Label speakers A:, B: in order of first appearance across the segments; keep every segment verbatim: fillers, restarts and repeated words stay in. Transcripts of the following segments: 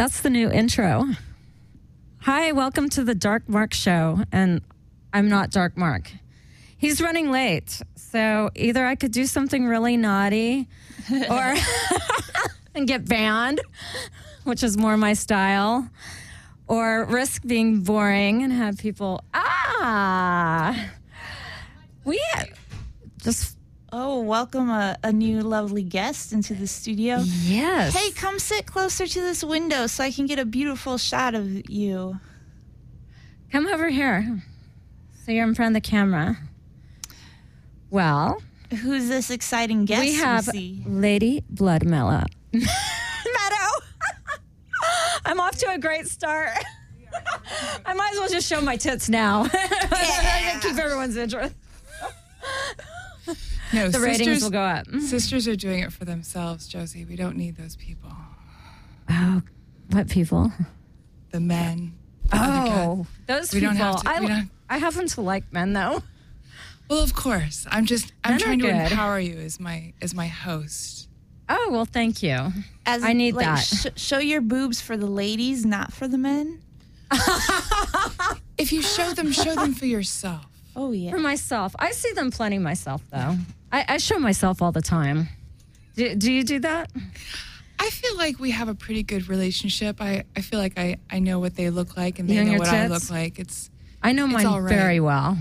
A: That's the new intro. Hi, welcome to the Dark Mark Show. And I'm not Dark Mark. He's running late. So either I could do something really naughty or and get banned, which is more my style, or risk being boring and have people, ah, we just...
B: Oh, welcome a, a new lovely guest into the studio.
A: Yes.
B: Hey, come sit closer to this window so I can get a beautiful shot of you.
A: Come over here. So you're in front of the camera. Well,
B: who's this exciting guest
A: we have
B: we see?
A: Lady Blood Mellow. Meadow. I'm off to a great start. I might as well just show my tits now. Yeah. Keep everyone's interest.
C: No,
A: the
C: sisters,
A: ratings will go up.
C: Sisters are doing it for themselves, Josie. We don't need those people.
A: Oh, what people?
C: The men.
A: The oh, those
C: we
A: people.
C: Don't have to,
A: I,
C: we don't...
A: I happen to like men, though.
C: Well, of course. I'm just. I'm
A: Men
C: trying to
A: good.
C: empower you as my as my host.
A: Oh well, thank you.
B: As,
A: I need
B: like,
A: that.
B: Sh- show your boobs for the ladies, not for the men.
C: If you show them, show them for yourself.
B: Oh yeah.
A: For myself, I see them plenty myself, though. I, I show myself all the time. Do, do you do that?
C: I feel like we have a pretty good relationship. I, I feel like I, I know what they look like and they
A: You and
C: know
A: your
C: what I
A: tits?
C: look like. It's
A: I know
C: it's
A: mine
C: all right.
A: very well.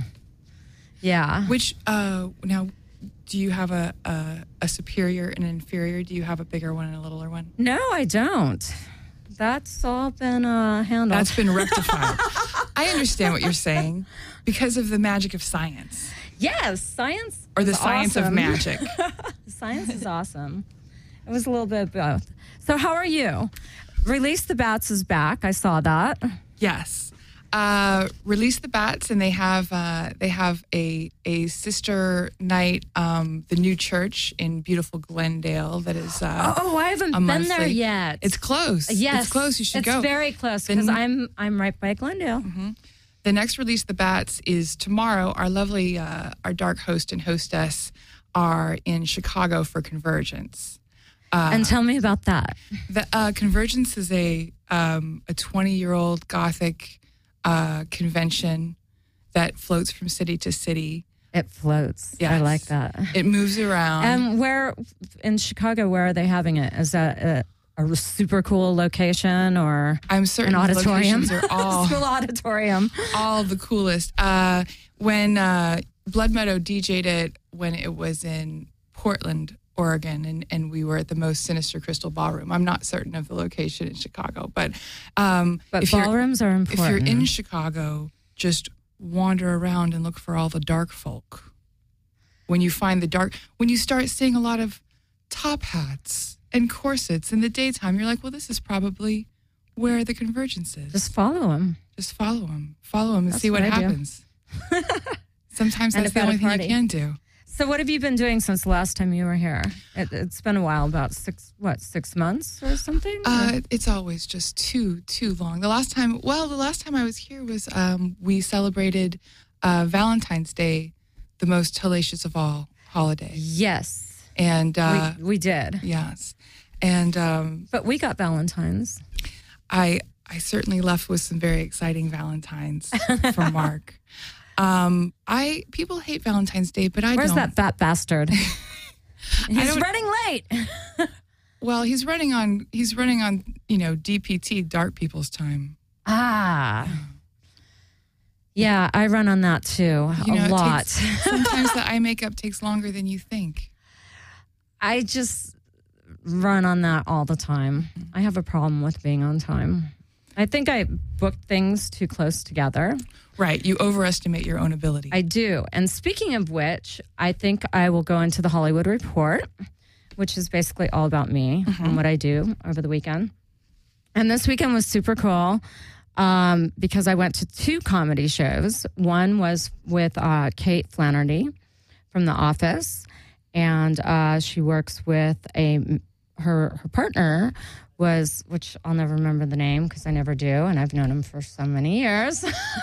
A: Yeah.
C: Which uh now do you have a, a a superior and an inferior? Do you have a bigger one and a littler one?
A: No, I don't. That's all been uh, handled.
C: That's been rectified. I understand what you're saying because of the magic of science.
A: Yes, science.
C: Or the
A: is
C: science
A: awesome.
C: of magic.
A: Science is awesome. It was a little bit of both. So how are you? Release the Bats is back. I saw that.
C: Yes. Uh, Release the Bats, and they have uh, they have a a sister night, um, the New Church in beautiful Glendale. That is. Uh,
A: oh, I haven't
C: a
A: been
C: monthly.
A: there yet.
C: It's close.
A: Yes,
C: it's close. You should
A: it's
C: go.
A: It's very close because I'm I'm right by Glendale.
C: Mm-hmm. The next Release the Bats is tomorrow. Our lovely, uh, our dark host and hostess are in Chicago for Convergence. Uh,
A: and tell me about that.
C: The uh, Convergence is a um, a twenty-year-old Gothic uh, convention that floats from city to city.
A: It floats.
C: Yes.
A: I like that.
C: It moves around.
A: And where in Chicago? Where are they having it? Is that a, a super cool location or
C: I'm certain
A: an auditorium?
C: The locations are all
A: school auditorium.
C: All the coolest. Uh, when uh, Blood Meadow D J'd it when it was in Portland, Oregon, and, and we were at the most sinister Crystal Ballroom. I'm not certain of the location in Chicago, but um,
A: but
C: if
A: ballrooms
C: you're,
A: are important.
C: If you're in Chicago, just wander around and look for all the dark folk. When you find the dark, when you start seeing a lot of top hats and corsets in the daytime, you're like, well, this is probably where the Convergence is.
A: Just follow them.
C: Just follow them. Follow them and
A: That's
C: see what,
A: what I do.
C: happens. Sometimes
A: And
C: that's the
A: about a
C: only thing
A: party.
C: you can do.
A: So what have you been doing since the last time you were here? It, it's been a while, about six, what, six months or something?
C: Uh, it's always just too, too long. The last time, well, the last time I was here was um, we celebrated uh, Valentine's Day, the most hellacious of all holidays.
A: Yes.
C: And uh,
A: we, we did.
C: Yes. And um,
A: but we got Valentine's.
C: I I certainly left with some very exciting Valentines from Mark. Um, I people hate Valentine's Day, but I
A: Where's
C: don't.
A: that fat bastard? He's running late.
C: Well, he's running on he's running on, you know, D P T, dark people's time.
A: Ah. Yeah, I run on that too.
C: You know,
A: a
C: it
A: lot.
C: Takes, sometimes the eye makeup takes longer than you think.
A: I just run on that all the time. I have a problem with being on time. I think I booked things too close together.
C: Right. You overestimate your own ability.
A: I do. And speaking of which, I think I will go into the Hollywood Report, which is basically all about me mm-hmm. and what I do over the weekend. And this weekend was super cool um, because I went to two comedy shows. One was with uh, Kate Flannery from The Office, and uh, she works with a her her partner was, which I'll never remember the name because I never do, and I've known him for so many years,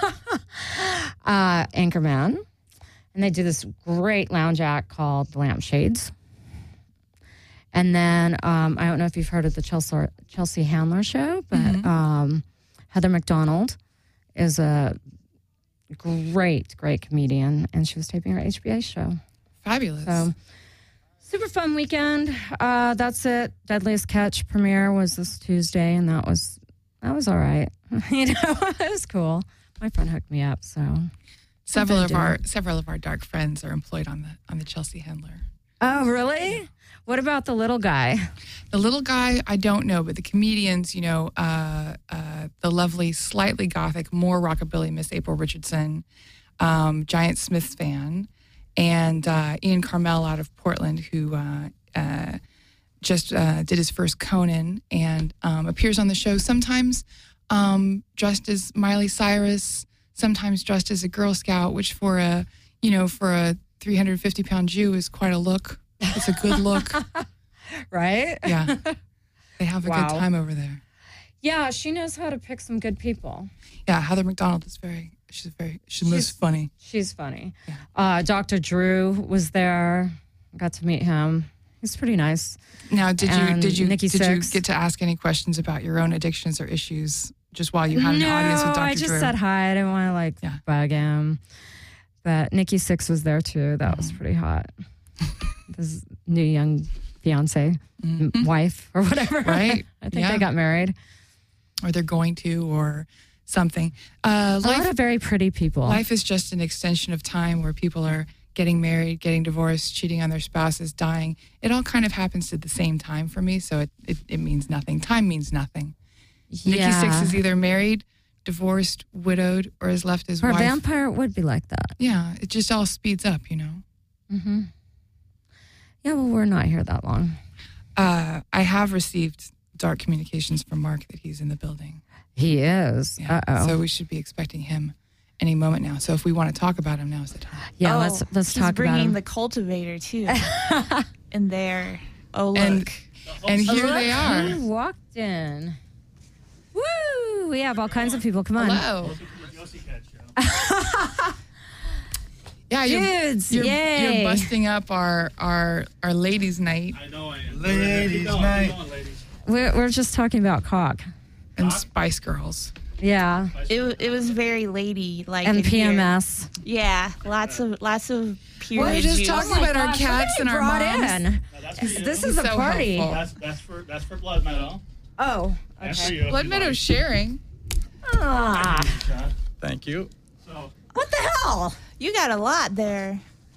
A: uh, Anchorman. And they do this great lounge act called The Lampshades. And then um, I don't know if you've heard of the Chelsea, Chelsea Handler show, but
C: Mhm.
A: um, Heather McDonald is a great, great comedian, and she was taping her H B A show.
C: Fabulous.
A: So super fun weekend. Uh, that's it. Deadliest Catch premiere was this Tuesday, and that was that was all right. You know, it was cool. My friend hooked me up, so
C: several
A: they
C: of
A: do.
C: our several of our dark friends are employed on the on the Chelsea Handler.
A: oh really? What about the little guy?
C: The little guy, I don't know, but the comedians, you know, uh, uh, the lovely, slightly gothic, more rockabilly Miss April Richardson, um, Giant Smith fan, and uh, Ian Carmel out of Portland, who uh, uh, just uh, did his first Conan and um, appears on the show sometimes um, dressed as Miley Cyrus, sometimes dressed as a Girl Scout, which for a, you know, for a three hundred fifty pound Jew is quite a look. It's a good look.
A: Right?
C: Yeah. They have a
A: Wow.
C: good time over there.
A: Yeah, she knows how to pick some good people.
C: Yeah, Heather McDonald is very, she's very, she's,
A: She's-
C: most funny.
A: She's funny.
C: Yeah.
A: Uh, Doctor Drew was there. Got to meet him. He's pretty nice.
C: Now, did you
A: And
C: did you
A: Nikki
C: did
A: Sixx.
C: you get to ask any questions about your own addictions or issues just while you had an
A: no,
C: audience with Doctor
A: I just
C: Drew?
A: said hi. I didn't want to like
C: Yeah.
A: bug him. But Nikki Sixx was there too. That was pretty hot. His new young fiance,
C: Mhm.
A: wife, or whatever.
C: Right.
A: I think
C: Yeah.
A: they got married.
C: Or they're going to, or something. Uh,
A: A lot
C: life,
A: of very pretty people.
C: life is just an extension of time where people are getting married, getting divorced, cheating on their spouses, dying. It all kind of happens at the same time for me, so it, it, it means nothing. Time means nothing. Nikki
A: yeah.
C: Sixx is either married, divorced, widowed, or has left his
A: For a
C: wife.
A: vampire, it would be like that.
C: Yeah, it just all speeds up, you know.
A: Mm-hmm. Yeah, well, we're not here that long.
C: Uh, I have received dark communications from Mark that he's in the building.
A: He is.
C: Yeah.
A: Uh-oh.
C: So we should be expecting him any moment now. So if we want to talk about him, now is the time.
A: yeah,
B: Oh,
A: let's let's
B: he's
A: talk about
B: bringing
A: him.
B: the cultivator too. in there. Oh look.
C: And and here
A: Look
C: they are.
A: who walked in. Woo! We have all kinds of people. Come on.
C: Hello. Yeah, you're,
A: Dudes,
C: you're,
A: yay.
C: you're busting up our our our ladies' night
D: I know I am.
E: Ladies'
D: Keep going,
E: night.
D: keep going, ladies.
A: We're, we're just talking about cock.
C: and Spice Girls.
A: Yeah.
B: it, wa- it was very lady like
A: And
B: in
A: P M
B: here.
A: S.
B: Yeah, lots of lots of period
C: We're just
B: juice.
C: talking about our cats and our
A: brought
C: moms.
A: in.
D: No, that's for you.
A: This is a
C: So
A: party.
C: helpful.
D: That's that's for that's for Blood Meadow.
A: Oh.
D: That's for you. if
C: Blood
D: you'd
C: Meadow's
D: like.
C: sharing.
A: Ah.
D: Shot.
E: Thank you.
D: So
A: What the hell?
B: You got a lot there.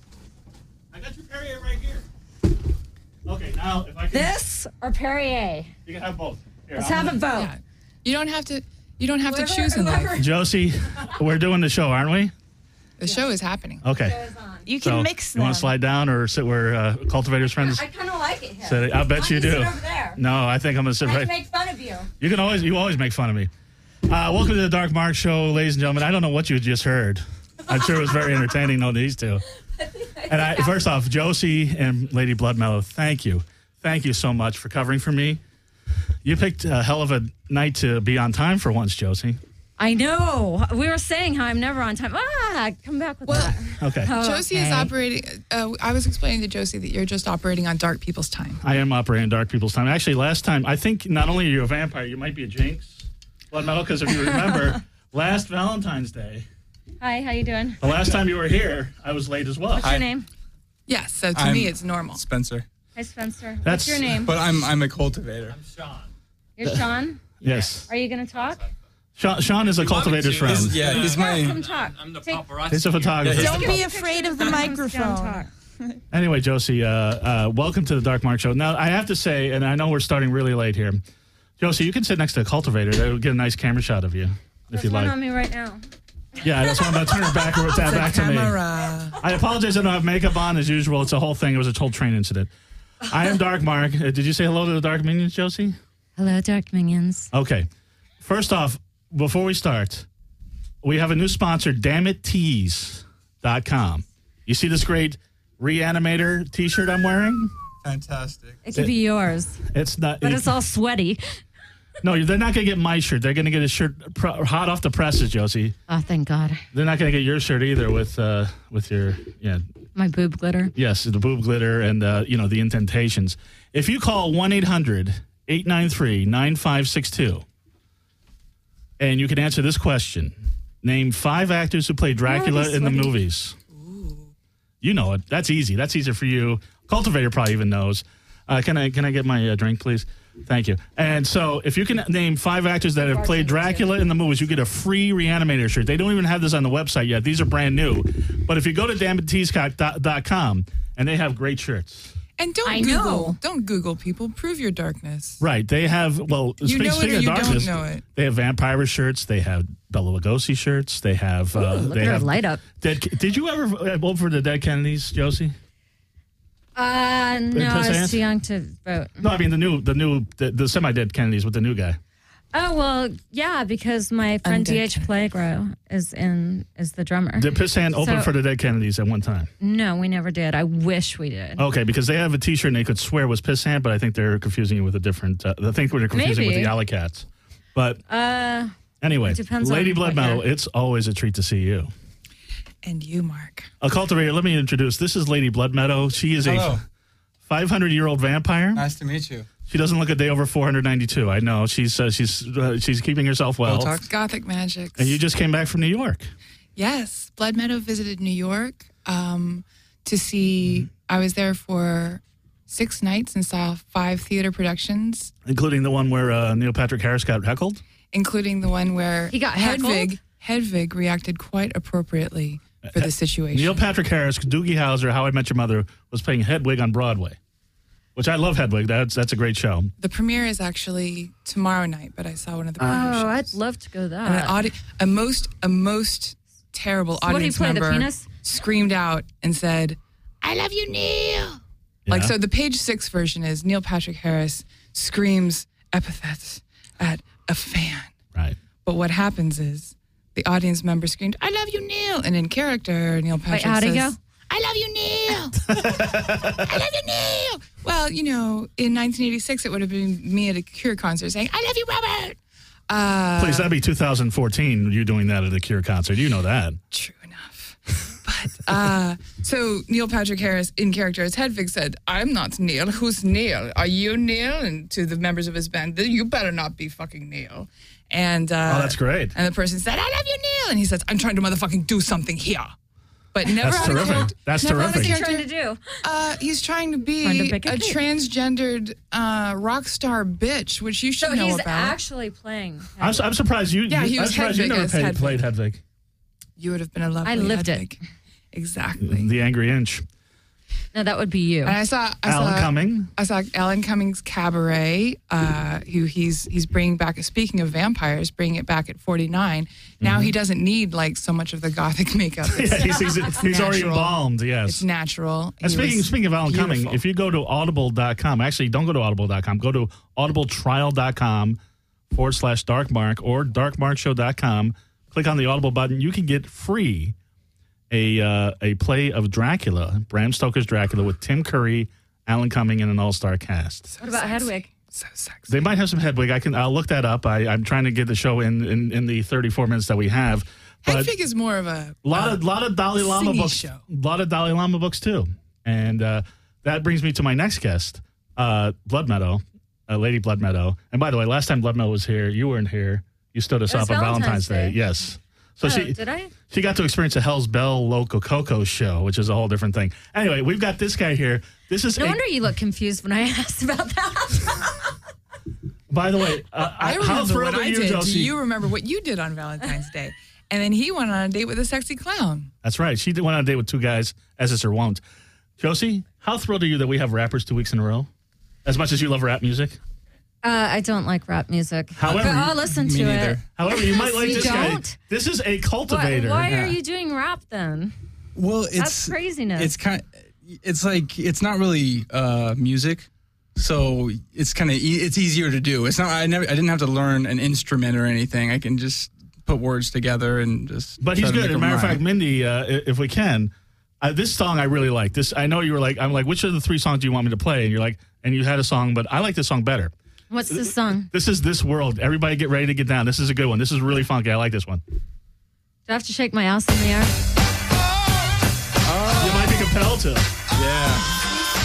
D: I got your Perrier right here. Okay, now if I can,
A: This or Perrier?
D: you can have both. Here,
A: Let's
D: I'm
A: have a
D: gonna-
A: vote.
C: Yeah. You don't have to. You don't have to
A: Whoever-
C: choose in
A: whoever-
C: life.
D: Josie, we're doing the show, aren't we?
C: The show is happening.
D: Okay.
B: You can
D: So
B: mix
D: you
B: them.
D: want to slide down or sit where uh, Cultivator's friends
A: I kind of like it here.
D: sit? I bet you
A: Why don't
D: do.
A: sit over there?
D: No, I think I'm gonna sit
A: I
D: right.
A: make fun of you.
D: You can always you always make fun of me. Uh, welcome to the Dark Mark Show, ladies and gentlemen. I don't know what you just heard. I'm sure it was very entertaining knowing these two. And I, first off, Josie and Lady Bloodmellow, thank you. Thank you so much for covering for me. You picked a hell of a night to be on time for once, Josie.
A: I know. We were saying how I'm never on time. Ah, come back with
C: Well,
A: that.
D: Okay.
A: Oh,
C: Josie is
A: okay.
C: operating. Uh, I was explaining to Josie that you're just operating on dark people's time.
D: I am operating Dark People's Time. Actually, last time, I think not only are you a vampire, you might be a jinx. Blood Metal, because if you remember, last Valentine's Day,
A: Hi, how you doing?
D: the last time you were here, I was late as well.
A: What's your name?
C: Yes. So to
E: I'm
C: me, it's normal.
E: Spencer.
A: Hi, Spencer.
D: That's-
A: What's your name?
E: But I'm I'm a cultivator.
A: You're Sean.
D: Yes.
A: Are you going to talk?
D: Sean, Sean is a cultivator's friend.
E: He's- yeah, he's
A: Yeah, come
E: my
A: talk.
F: I'm the
A: Take-
F: paparazzi.
D: He's a photographer.
E: Yeah,
B: Don't
A: Take a
B: be
A: picture
B: afraid of the
A: when he comes down
B: microphone.
A: talk.
D: Anyway, Josie, uh, uh, welcome to the Dark Mark Show. Now, I have to say, and I know we're starting really late here, Josie, you can sit next to a cultivator. That would get a nice camera shot of you, if
A: There's
D: you'd
A: one
D: like.
A: on me right now.
D: Yeah, that's why I'm going to turn it back, or tap back to me.
C: Camera.
D: I apologize I don't have makeup on as usual. It's a whole thing. It was a whole train incident. I am Dark Mark. Uh, did you say hello to the Dark Minions, Josie?
A: Hello, Dark Minions.
D: Okay. First off, before we start, we have a new sponsor, damn it tees dot com. You see this great Reanimator t-shirt I'm wearing?
E: Fantastic.
A: It could be yours,
D: It's not.
A: but
D: it-
A: it's all sweaty.
D: no, they're not going to get my shirt. They're going to get a shirt pro- hot off the presses, Josie.
A: Oh, thank God.
D: They're not going to get your shirt either with uh, with your yeah
A: My boob glitter.
D: Yes, the boob glitter and, uh, you know, the indentations. If you call one eight hundred eight nine three nine five six two and you can answer this question, name five actors who played Dracula in the movies.
C: Ooh.
D: You know it. That's easy. That's easier for you. Cultivator probably even knows. Uh, can I can I get my uh, drink, please? Thank you. And so if you can name five actors that have played Dracula in the movies, you get a free Reanimator shirt. They don't even have this on the website yet. These are brand new. But if you go to damn it teascock dot com, and they have great shirts.
C: And don't
A: I
C: Google.
A: know.
C: Don't Google people. Prove your darkness.
D: Right. They have, well,
C: You
D: speak,
C: know it
D: speaking
C: or
D: of
C: you
D: darkness,
C: don't know it.
D: they have vampire shirts. They have Bela Lugosi shirts. They have, uh,
A: Ooh, look
D: they
A: at her
D: have
A: light up.
D: Dead, did you ever vote for the Dead Kennedys, Josie?
A: Uh, no, I was
D: Pissant?
A: too young to vote.
D: No, I mean the new, the new, the, the semi-dead Kennedys with the new guy.
A: Oh, well, yeah, because my friend
C: Undead
A: D H Playgro is in is the drummer.
D: Did Pissant open
A: So-
D: for the Dead Kennedys at one time?
A: No, we never did. I wish we did.
D: Okay, because they have a T-shirt and they could swear was Pissant, but I think they're confusing you with a different. Uh, I think they're confusing
A: Maybe.
D: with the Alley Cats. But
A: Uh,
D: anyway,
A: it depends
D: Lady
A: on
D: Blood
A: what
D: Metal,
A: year.
D: it's always a treat to see you.
C: And you, Mark.
D: A cultivator. Let me introduce. This is Lady Blood Meadow. She is
E: Hello.
D: a five hundred year old vampire.
E: Nice to meet you.
D: She doesn't look a day over four hundred ninety-two. I know she's uh, she's uh, she's keeping herself well.
E: Botox?
C: Gothic magic.
D: And you just came back from New York.
C: Yes, Blood Meadow visited New York um, to see. I was there for six nights and saw five theater productions,
D: Including the one where uh, Neil Patrick Harris got heckled.
C: including the one where
A: He got
C: Hedwig Hedwig reacted quite appropriately for the situation.
D: Neil Patrick Harris, Doogie Howser, How I Met Your Mother, was playing Hedwig on Broadway, which I love Hedwig. That's that's a great show.
C: The premiere is actually tomorrow night, but I saw one of the premiere
A: oh,
C: shows.
A: I'd love to go to
C: And
A: that.
C: an audi- a most a most terrible
A: So what do you
C: audience
A: play, the
C: member
A: penis?
C: screamed out and said, "I love you, Neil." Like,
D: Yeah.
C: so the page six version is Neil Patrick Harris screams epithets at a fan.
D: Right.
C: But what happens is the audience member screamed, "I love you, Neil." And in character, Neil Patrick
A: how'd he
C: says,
A: go?
C: "I love you, Neil. I love you, Neil." Well, you know, in nineteen eighty-six, it would have been me at a Cure concert saying, "I love you, Robert." Uh,
D: Please, that'd be two thousand fourteen, you doing that at a Cure concert. You know that.
C: True enough. But uh, so Neil Patrick Harris, in character as Hedwig, said, "I'm not Neil. Who's Neil? Are you Neil?" And to the members of his band, "You better not be fucking Neil." And uh,
D: Oh, that's great.
C: And the person said, "I love you, Neil." And he says, "I'm trying to motherfucking do something here." But never
D: That's
C: on a
D: terrific.
C: character-
D: That's
C: never on a
D: terrific.
A: What's he
C: character-
A: trying to do?
C: Uh, he's trying to be
A: Trying to pick a
C: a
A: cake.
C: transgendered uh, rock star bitch, which you should
A: So
C: know
A: he's
C: about.
A: actually playing.
D: I'm, I'm surprised you.
C: Yeah, he
D: I'm
C: was
D: surprised you
C: Hedwig
D: never
C: as
D: played,
C: Hedwig.
D: played Hedwig.
C: You would have been a lovely
A: I lived it.
C: Hedwig. Exactly.
D: The Angry Inch.
A: No, that would be you.
C: And I saw I
D: Alan
C: saw,
D: Cumming.
C: I saw Alan Cummings Cabaret, uh, who he's he's bringing back. Speaking of vampires, bringing it back at forty-nine. Now he doesn't need like so much of the gothic makeup. It's,
D: Yeah, he's he's, he's already
C: natural.
D: embalmed.
C: it's
D: Yes.
C: natural.
D: And
C: He
D: speaking
C: was
D: speaking of Alan Cumming,
C: beautiful.
D: if you go to audible dot com, actually don't go to audible dot com, go to audibletrial.com forward slash darkmark or darkmarkshow dot com. Click on the Audible button. You can get free a uh, a play of Dracula, Bram Stoker's Dracula, with Tim Curry, Alan Cumming, and an all-star cast.
C: So
A: What about
C: sexy.
A: Hedwig?
C: So sexy.
D: They might have some Hedwig. I can. I'll look that up. I, I'm trying to get the show in, in, in the thirty-four minutes that we have. But
C: Hedwig is more of a
D: a lot of lot of Dalai Lama
C: singy
D: books.
C: show.
D: A lot of Dalai Lama books too. And uh, that brings me to my next guest, uh, Blood Meadow, uh, Lady Blood Meadow. And by the way, last time Blood Meadow was here, you weren't here. You stood us
A: It
D: up
A: was
D: on Valentine's
A: Valentine's
D: Day.
A: Day.
D: Yes. So
A: Oh,
D: she
A: did I?
D: she got to experience a Hell's Bell Loco Coco show, which is a whole different thing. Anyway, we've got this guy here. This is
A: No
D: a,
A: wonder you look confused when I asked about that.
D: by the way, uh,
C: I
D: how
C: remember
D: thrilled
C: what
D: are
C: I
D: you,
C: did.
D: Josie?
C: Do you remember what you did on Valentine's Day? And then he went on a date with a sexy clown.
D: That's right. She did- went on a date with two guys, as is her wont. Josie, how thrilled are you that we have rappers two weeks in a row? As much as you love rap music?
A: Uh, I don't like rap music.
D: However-
A: but I'll listen
E: Me
A: to
E: neither.
A: it.
D: However, you might like
A: You
D: this guy.
A: don't?
D: This is a
A: Why,
D: cultivator.
A: why
E: Yeah.
A: are you doing rap then?
E: Well, it's
A: That's craziness.
E: It's kind. It's like it's not really uh, music, so it's kind of e- it's easier to do. It's not. I never. I didn't have to learn an instrument or anything. I can just put words together and just.
D: But he's
E: try to
D: good.
E: make
D: As a
E: them
D: matter of
E: rhyme.
D: fact, Mindy, uh, i- if we can, uh, this song I really like. This I know you were like, I'm like, which of the three songs do you want me to play? And you're like, and you had a song, but I like this song better.
A: What's the song?
D: This is This World. Everybody get ready to get down. This is a good one. This is really funky. I like this one.
A: Do I have to shake my ass in the air?
D: You might be Pelta.
E: Yeah.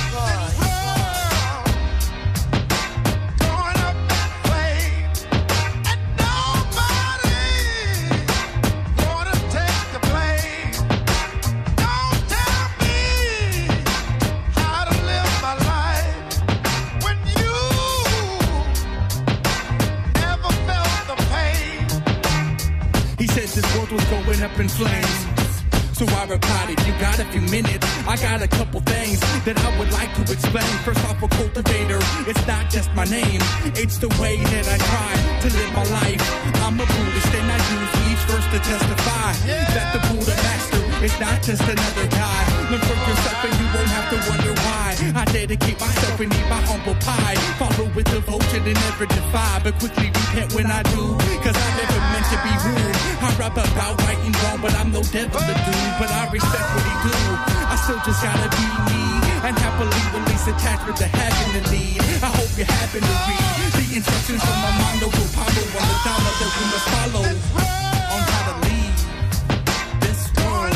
F: Was going up in flames. So I replied, if you got a few minutes, I got a couple things that I would like to explain. First off, a cultivator, it's not just my name, it's the way that I try to live my life. I'm a Buddhist and I use each verse to testify that the Buddha master is not just another guy. Look for yourself and you won't have to wonder why. I dedicate myself and eat my humble pie. Follow with devotion and never defy, but quickly repent when I do, cause I never meant to be rude. I rap about right and wrong, but I'm no devil to do. But I respect what he do. I still just gotta be me and happily release attachment to having the need. I hope you happen to read the instructions from my Mondo Pablo on the dollar that we must follow on how to lead this world.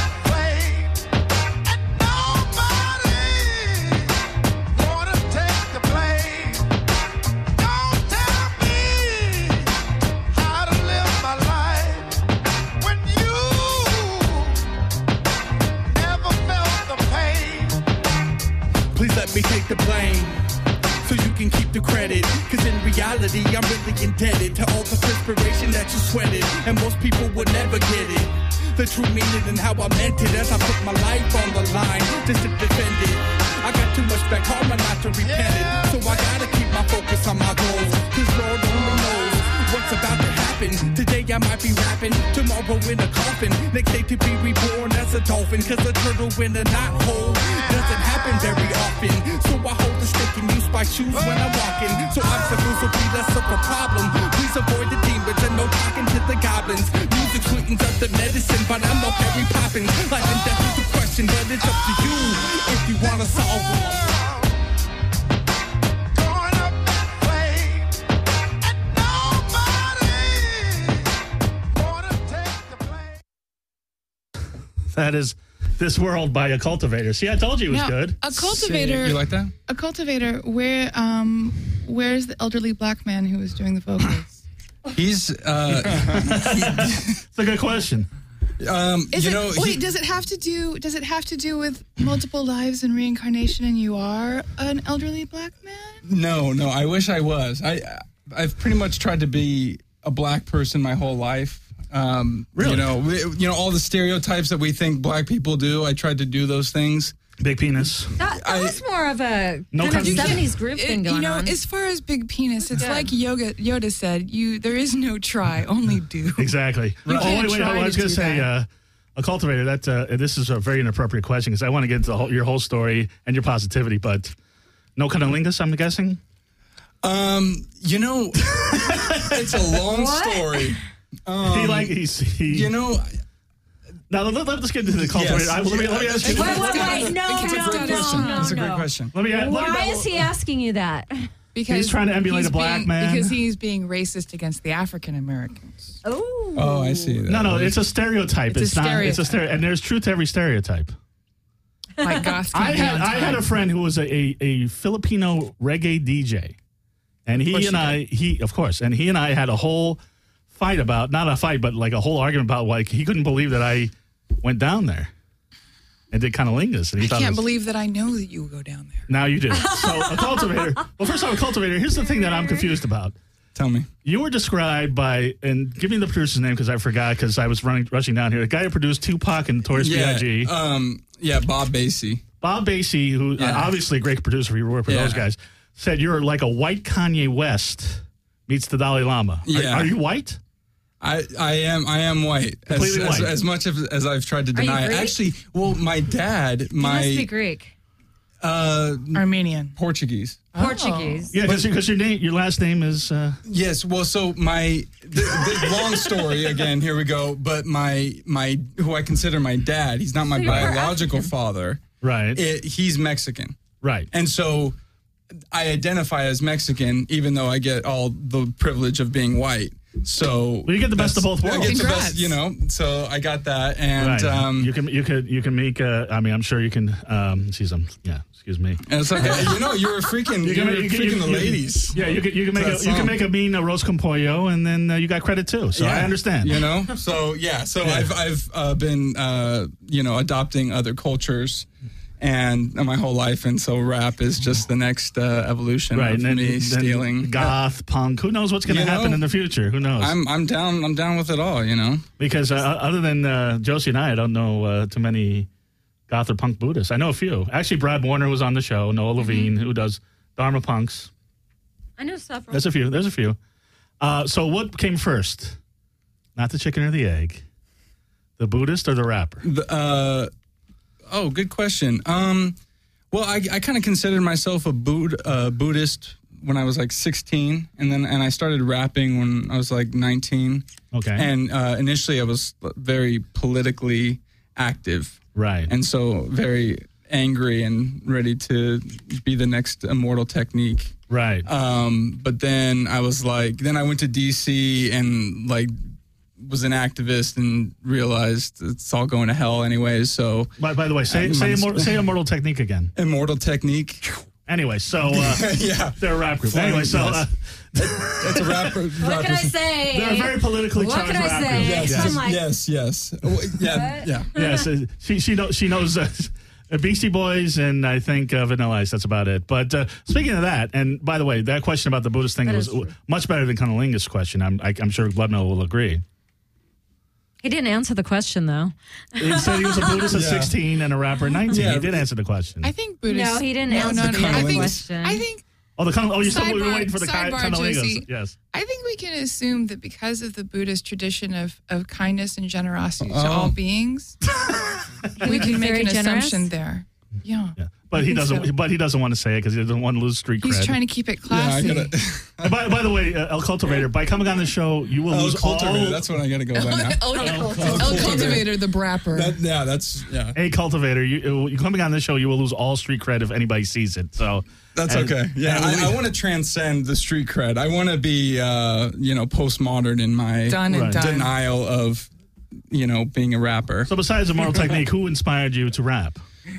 F: Me take the blame so you can keep the credit, cause in reality I'm really indebted to all the perspiration that you sweated, and most people would never get it, the true meaning and how I meant it, as I put my life on the line just to defend it. I got too much back home and not to repent it, so I gotta keep my focus on my goals, cause Lord only knows what's about to happen. Today I might be rapping, tomorrow in a coffin, next day to be reborn as a dolphin, cause a turtle in a knot hole doesn't happen very often. So I hold the stick and use my shoes when I'm walking, so obstacles will be less of a problem. Please avoid the demons and no talking to the goblins. Music sweetens up the medicine, but I'm no Mary Poppins. Life and death is a question, but it's up to you if you wanna solve one.
D: That is This World by A Cultivator. See, I told you it was
C: Now,
D: good.
C: A cultivator.
E: You like that?
C: A cultivator. Where um, where's the elderly black man who was doing the vocals?
E: He's. Uh,
D: It's a good question.
E: um,
C: Is
E: you
C: it,
E: know,
C: wait,
E: he-
C: does it have to do? Does it have to do with multiple lives and reincarnation? And you are an elderly black man?
E: No, no. I wish I was. I, I've pretty much tried to be a black person my whole life. Um,
D: Really?
E: You know, we- you know all the stereotypes that we think black people do. I tried to do those things.
D: Big penis.
A: That, that
E: I-
A: was more of a
D: No
A: kind of
D: kind of-
A: seventies groove
C: It-
A: thing going
C: you know,
A: on.
C: as far as big penis, it's
A: Yeah.
C: like yoga. Yoda said, "You there is no try, only do."
D: Exactly.
C: You
D: oh,
C: can't
D: wait, wait,
C: try
D: I was
C: to
D: going to
C: do
D: say,
C: that.
D: uh, A Cultivator, that, uh, this is a very inappropriate question because I want to get into the whole, your whole story and your positivity, but no cunnilingus, I'm guessing?
E: Um, you know, it's a long
A: What?
E: story.
D: he like, he's, he,
E: You know,
D: now let, let, let's get into the Cultivator.
E: Yes.
D: I, let, me, let me ask you.
A: Wait, wait, wait. No,
E: it's a
A: no,
E: great
A: no,
E: question.
A: no,
E: it's a great
A: no.
E: question.
D: Let me, let me
A: Why is he asking you that?
C: Because
D: He's trying to emulate
C: he's
D: a black
C: being-
D: man?
C: Because he's being racist against the African Americans.
A: Oh.
E: Oh, I see that.
D: No, no, it's a stereotype.
C: It's a
D: not. It's a
C: stereotype.
D: stereotype, and there's truth to every stereotype.
C: Like Goss
D: I
C: can't be
D: had
C: on
D: I had
C: time.
D: a friend who was a, a, a Filipino reggae D J, and he
C: course
D: and
C: you
D: I he of course, and he and I had a whole fight about not a fight, but like a whole argument about like he couldn't believe that I went down there and did cunnilingus, and he
C: I
D: thought it
C: can't
D: was,
C: believe that I know that you will go down there.
D: now you do. So a cultivator. Well, first off, a cultivator. Here's the thing that I'm confused about.
E: Tell me.
D: You were described by, and give me the producer's name because I forgot because I was running rushing down here. The guy who produced Tupac and Notorious B I G
E: Yeah, um, yeah, Bob Basie.
D: Bob Basie, who uh,
E: Yeah.
D: obviously a great producer, you work with
E: Yeah.
D: those guys, said you're like a white Kanye West meets the Dalai Lama. Are-
E: Yeah.
D: Are, you white?
E: I, I am I am white. As,
D: Completely
E: as,
D: white.
E: as much as, as I've tried to
A: Are you
E: deny it.
A: Greek?
E: Actually, well, my dad,
A: You must be
E: my
A: Greek.
E: uh,
C: Armenian.
E: Portuguese.
A: Portuguese.
D: Yeah, because your name, your last name is. Uh,
E: Yes, well, so my the, the long story again. Here we go. But my my who I consider my dad. He's not my
A: So you're
E: biological
A: African.
E: father.
D: right.
E: It, he's Mexican,
D: right.
E: and so I identify as Mexican, even though I get all the privilege of being white. So
D: Well, you get the best of
E: that's-
D: both
E: I
D: worlds.
E: get the
C: Congrats.
E: best, you know. So I got that, and
D: Right.
E: um,
D: you can you could you can make. Uh, I mean, I'm sure you can. Um, see some. Yeah. Excuse me.
E: and it's like you know, you were freaking, you,
D: can
E: were
D: make- you can-
E: freaking
D: you-
E: the
D: you-
E: ladies.
D: Yeah, you can you can make a,
E: That
D: you can
E: song.
D: make a mean uh, roast con pollo, and then uh, you got credit too. So I
E: Yeah,
D: understand.
E: You know, so yeah, so
D: Yeah.
E: I've I've uh, been uh, you know adopting other cultures, and my whole life, and so rap is just the next uh, evolution
D: Right,
E: of
D: and then,
E: me
D: then
E: stealing.
D: goth, punk. Who knows what's going to
E: You know,
D: happen in the future? Who knows?
E: I'm I'm down I'm down with it all. You know.
D: because uh, other than uh, Josie and I, I don't know uh, too many goth or punk Buddhists. I know a few. Actually, Brad Warner was on the show. Noah Levine, who does Dharma punks.
A: I know several.
D: There's a few. There's a few. Uh, so what came first? Not the chicken or the egg. The Buddhist or the rapper?
E: The, uh, oh, good question. Um, well, I, I kind of considered myself a Budd, uh, Buddhist when I was like sixteen, and then and I started rapping when I was like nineteen.
D: Okay.
E: And uh, initially, I was very politically active,
D: right.
E: and so very angry and ready to be the next Immortal Technique.
D: right.
E: Um, but then I was like, then I went to D C and like was an activist and realized it's all going to hell anyways. So
D: by, by the way, say
E: I'm-
D: say,
E: I'm-
D: immortal, say Immortal Technique again.
E: Immortal Technique.
D: Anyway, so uh,
E: Yeah.
D: they're a rap group.
E: Fine,
D: Anyway, so uh,
E: That's a rapper.
A: What can I say?
D: they're a very politically
A: What
D: charged
A: can I
D: rap
A: say?
D: group.
E: Yes,
D: Yes.
A: I'm like-
E: yes, yes. Oh, Yeah,
A: What?
E: yeah.
D: yes, uh, she she knows she knows uh, Beastie Boys and I think uh, Vanilla Ice. That's about it. But uh, speaking of that, and by the way, that question about the Buddhist thing
A: That
D: was
A: is true.
D: much better than Cunnilingus' question. I'm I, I'm sure Bloodmill will agree.
A: He didn't answer the question though.
D: He said he was a Buddhist at
E: Yeah.
D: sixteen and a rapper at nineteen.
E: Yeah.
D: He did answer the question.
C: I think Buddhist.
A: No, he didn't
C: no,
A: answer
C: no,
A: the
C: no. I think,
A: question.
C: I think
D: oh, the Cunn- oh, you said we were
C: Sidebar-
D: waiting for the Ki-
C: sidebar,
D: Cunnilingus.
C: Josie.
D: Yes.
C: I think we can assume that because of the Buddhist tradition of, of kindness and generosity to
E: Oh.
C: all beings, we can make
A: very
C: an
A: generous?
C: assumption there. Yeah.
D: Yeah. But he
C: think
D: doesn't.
C: so.
D: But he doesn't want to say it because he doesn't want to lose street
C: He's
D: cred.
C: trying to keep it
E: Yeah, I
C: classy.
E: gotta.
D: And by, by the way, uh, El Cultivator, by coming on the show, you will
E: Oh,
D: lose
E: cultivator.
D: all.
E: That's what I gotta go by now.
C: El, El,
E: Cultivator.
C: Cultivator, the brapper.
E: That, yeah, that's yeah.
D: Hey, Cultivator, you, you coming on this show, you will lose all street cred if anybody sees it. So
E: That's
D: and-
E: okay. Yeah,
D: and
E: I,
D: we-
E: I want to transcend the street cred. I want to be, uh, you know, postmodern in my
C: Done and
D: Right.
C: done.
E: denial of, you know, being a rapper.
D: So besides Immortal Technique, who inspired you to rap?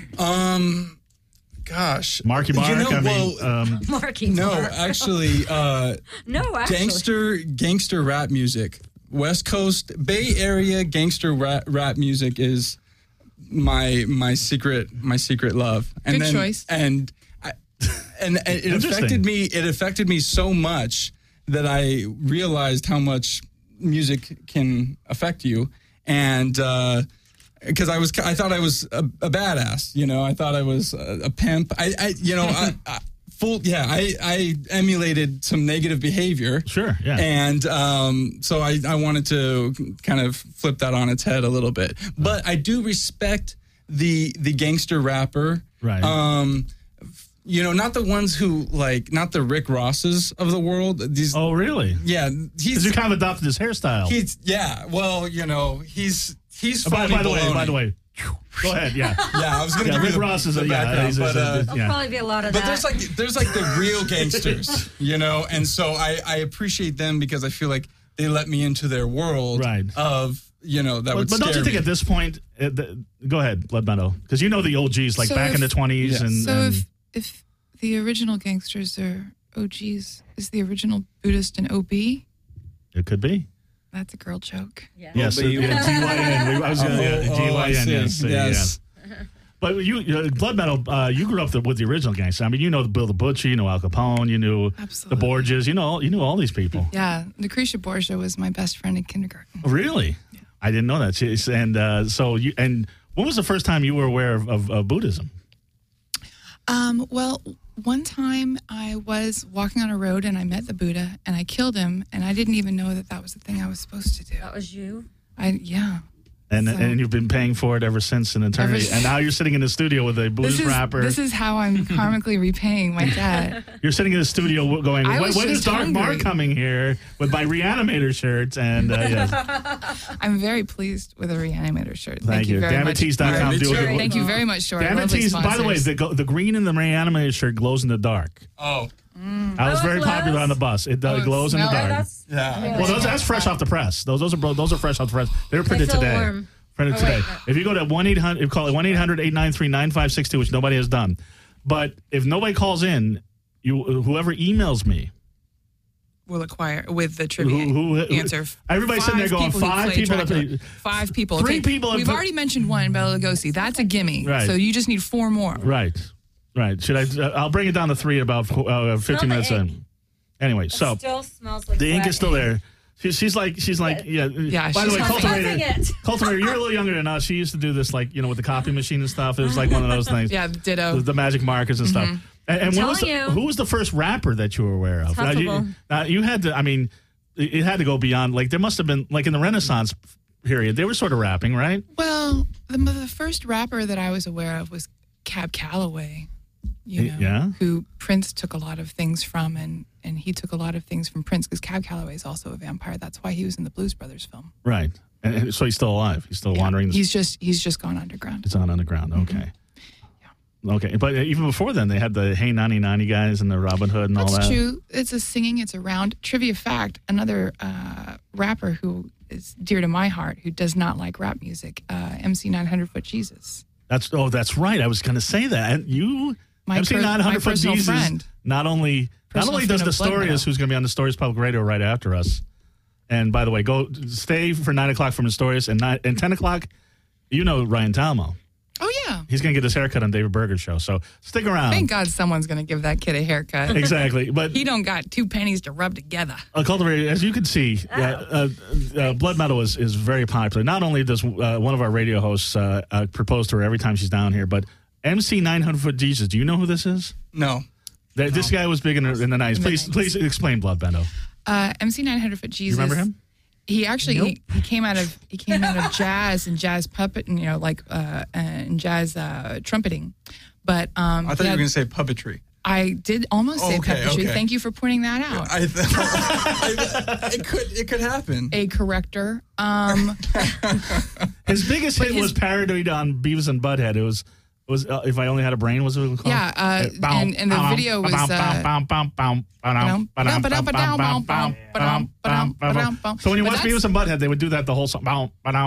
E: Um, gosh,
D: Marky Mark.
E: You know,
D: I mean,
E: well,
D: um,
A: Marky
E: no,
A: Mark.
E: actually, uh,
A: No, actually.
E: gangster gangster rap music, West Coast Bay Area gangster rap, rap music is my my secret my secret love. And
C: Good
E: then,
C: choice.
E: And I, and, and it
D: Interesting.
E: affected me. It affected me so much that I realized how much music can affect you. And uh, because I was, I thought I was a, a badass. You know, I thought I was a, a pimp. I, I, you know, I, I, full. Yeah, I, I emulated some negative behavior.
D: Sure, yeah.
E: And um, so I, I wanted to kind of flip that on its head a little bit. But I do respect the the gangster rapper.
D: Right.
E: Um, you know, not the ones who like, not the Rick Rosses of the world. These.
D: oh, really?
E: Yeah,
D: Because
E: he's
D: you kind of adopted his hairstyle.
E: he's yeah. Well, you know, he's he's
D: Uh, by,
E: funny
D: by the way,
E: baloney.
D: by the way, go ahead. Yeah.
E: Yeah, I was gonna
D: Yeah,
E: give
D: Rick
E: you the,
D: Ross is
E: the
D: a- yeah,
E: background,
D: he's a-
E: but uh,
A: There'll
D: yeah.
A: probably be a lot of
E: but
A: that.
E: there's like there's like the real gangsters, you know, and so I I appreciate them because I feel like they let me into their world
D: Right.
E: of you know that
D: But,
E: would
D: but don't
E: scare
D: you think
E: me.
D: at this point, uh, the, go ahead, Blood Meadow, because you know the O Gs like
C: So
D: back in the
C: if-
D: twenties
E: Yes.
D: and,
C: So
D: and
C: if if the original gangsters are O Gs, is the original Buddhist an O B?
D: it could be.
C: That's a girl joke.
D: Yes,
E: O B.
D: yeah, G Y N. We- I was gonna, yeah,
E: Oh, oh,
D: G Y N.
E: I see.
D: Yes, yeah,
E: Yes.
D: yeah. But you, uh, Blood Metal, uh, you grew up the, with the original gangster. I mean, you know Bill the Butcher, you know Al Capone, you knew
C: Absolutely.
D: the Borgias, you know, all- you knew all these people.
C: Yeah, Lucretia Borgia was my best friend in kindergarten.
D: Really? I didn't know that. She's- And uh, so you, and when was the first time you were aware of, of, of Buddhism?
C: Um, well, one time I was walking on a road and I met the Buddha and I killed him and I didn't even know that that was the thing I was supposed to do.
A: That was you.
C: I yeah.
D: And
C: So-
D: and you've been paying for it ever since an eternity.
C: Ever-
D: and now you're sitting in the studio with a blues
C: This is
D: rapper.
C: this is how I'm karmically repaying my debt.
D: You're sitting in the studio going,
C: I
D: when,
C: was
D: when is
C: just
D: Dark Mark
C: hungry.
D: coming here with my Reanimator shirts? And uh, yes,
C: I'm very pleased with a Reanimator shirt. Thank,
D: thank you.
C: very much.
D: Damatease dot com.
E: Me
D: Do
E: too.
D: it.
C: Thank you very much, Short. Lovely
D: Damatease, by the way,
C: sponsors.
D: the, go- the green in the Reanimator shirt glows in the dark.
E: Oh,
D: I was
A: Oh, it
D: very popular
A: glows?
D: on the bus. It, uh,
C: Oh,
D: glows in the
C: smell it?
D: dark.
A: That's,
E: Yeah.
D: Well, those, that's fresh off the press. Those those are bro- those are fresh off the press. They were printed
A: feel
D: today.
A: warm.
D: Printed
A: Oh,
D: today.
A: wait.
D: If you go to one eight hundred, call it one eight hundred eight nine three nine five six two, which nobody has done. But if nobody calls in, you whoever emails me,
C: Will acquire with the trivia
D: Who- who- who-
C: answer.
D: everybody's sitting there
C: Five
D: going,
C: people who
D: five
C: played
D: people have
C: Dracula.
D: played-
C: Five people.
D: Three
C: Okay,
D: people have
C: We've
D: put-
C: already mentioned one, Bela Lugosi. That's a gimme.
D: Right.
C: So you just need four more.
D: right, right. Should I? Uh, I'll bring it down to three in about uh, fifteen
A: the
D: minutes
A: ink.
D: in. Anyway, so
A: still smells like
D: the ink
A: wet
D: is still there. She, she's like, she's like, yeah.
C: Yeah,
D: By the
C: she's
D: way,
C: huffing
D: cultivator,
A: it.
D: cultivator, you're a little younger than us. She used to do this, like, you know, with the copy machine and stuff. It was like one of those things.
C: Yeah, ditto.
D: the, the magic markers and stuff. And, and when was the,
A: telling you.
D: who was the first rapper that you were aware of? Now, you,
A: Huffable.
D: now, you had to. I mean, it, it had to go beyond. Like there must have been, like in the Renaissance period, they were sort of rapping, right?
C: Well, the, the first rapper that I was aware of was Cab Calloway, you know,
D: Yeah.
C: who Prince took a lot of things from, and, and he took a lot of things from Prince because Cab Calloway is also a vampire. That's why he was in the Blues Brothers film.
D: Right. And, and so he's still alive. He's still wandering. The,
C: He's just he's just gone underground.
D: It's on underground. Okay. Okay, but even before then, they had the Hey Nanny Nanny guys and the Robin Hood and all
C: That's
D: that.
C: true. It's a singing. It's a round. Trivia fact: another uh, rapper who is dear to my heart, who does not like rap music, uh, M C nine hundred Foot Jesus.
D: That's oh, that's right. I was going to say that. And you,
C: My
D: M C
C: per-
D: nine hundred
C: my
D: Foot
C: personal
D: Jesus,
C: friend.
D: not only not
C: Personal
D: only does
C: friend
D: the
C: of Blood
D: Stories,
C: Metal.
D: who's going to be on the Stories Public Radio right after us. And by the way, go stay for nine o'clock from the Stories, and nine and ten o'clock. You know Ryan Talmo.
C: Oh yeah.
D: He's going to get his haircut on David Berger's show. So stick around.
C: Thank God someone's going to give that kid a haircut.
D: Exactly, but
C: He don't got two pennies to rub together.
D: Uh, Cultivator, as you can see, uh, uh, uh, Blood Metal is, is very popular. Not only does uh, one of our radio hosts uh, uh, propose to her every time she's down here, but M C nine hundred Foot Jesus, do you know who this is?
E: No.
D: Th- This guy was big in, the- in the nineties.
C: In the
D: Please,
C: nineties.
D: please explain Blood Metal.
C: Uh, M C nine hundred Foot
D: You
C: Jesus.
D: remember him?
C: He actually he, he came out of he came out of jazz and jazz puppet and you know like uh, and jazz uh, trumpeting, but um,
E: I thought
C: he
E: you were
C: had-
E: going to say puppetry.
C: I did almost say
E: Okay,
C: puppetry.
E: okay.
C: Thank you for pointing that out.
E: I, th- I it could it could happen.
C: A corrector. Um,
D: His biggest hit
C: his-
D: was parodied on Beavis and Butthead. It was was uh, If I Only Had a Brain, was it called?
C: Yeah, uh, and- and the video was, uh,
D: So when you
C: But
D: watch
C: that's-
D: Beavis and Butthead, they would do that the whole song.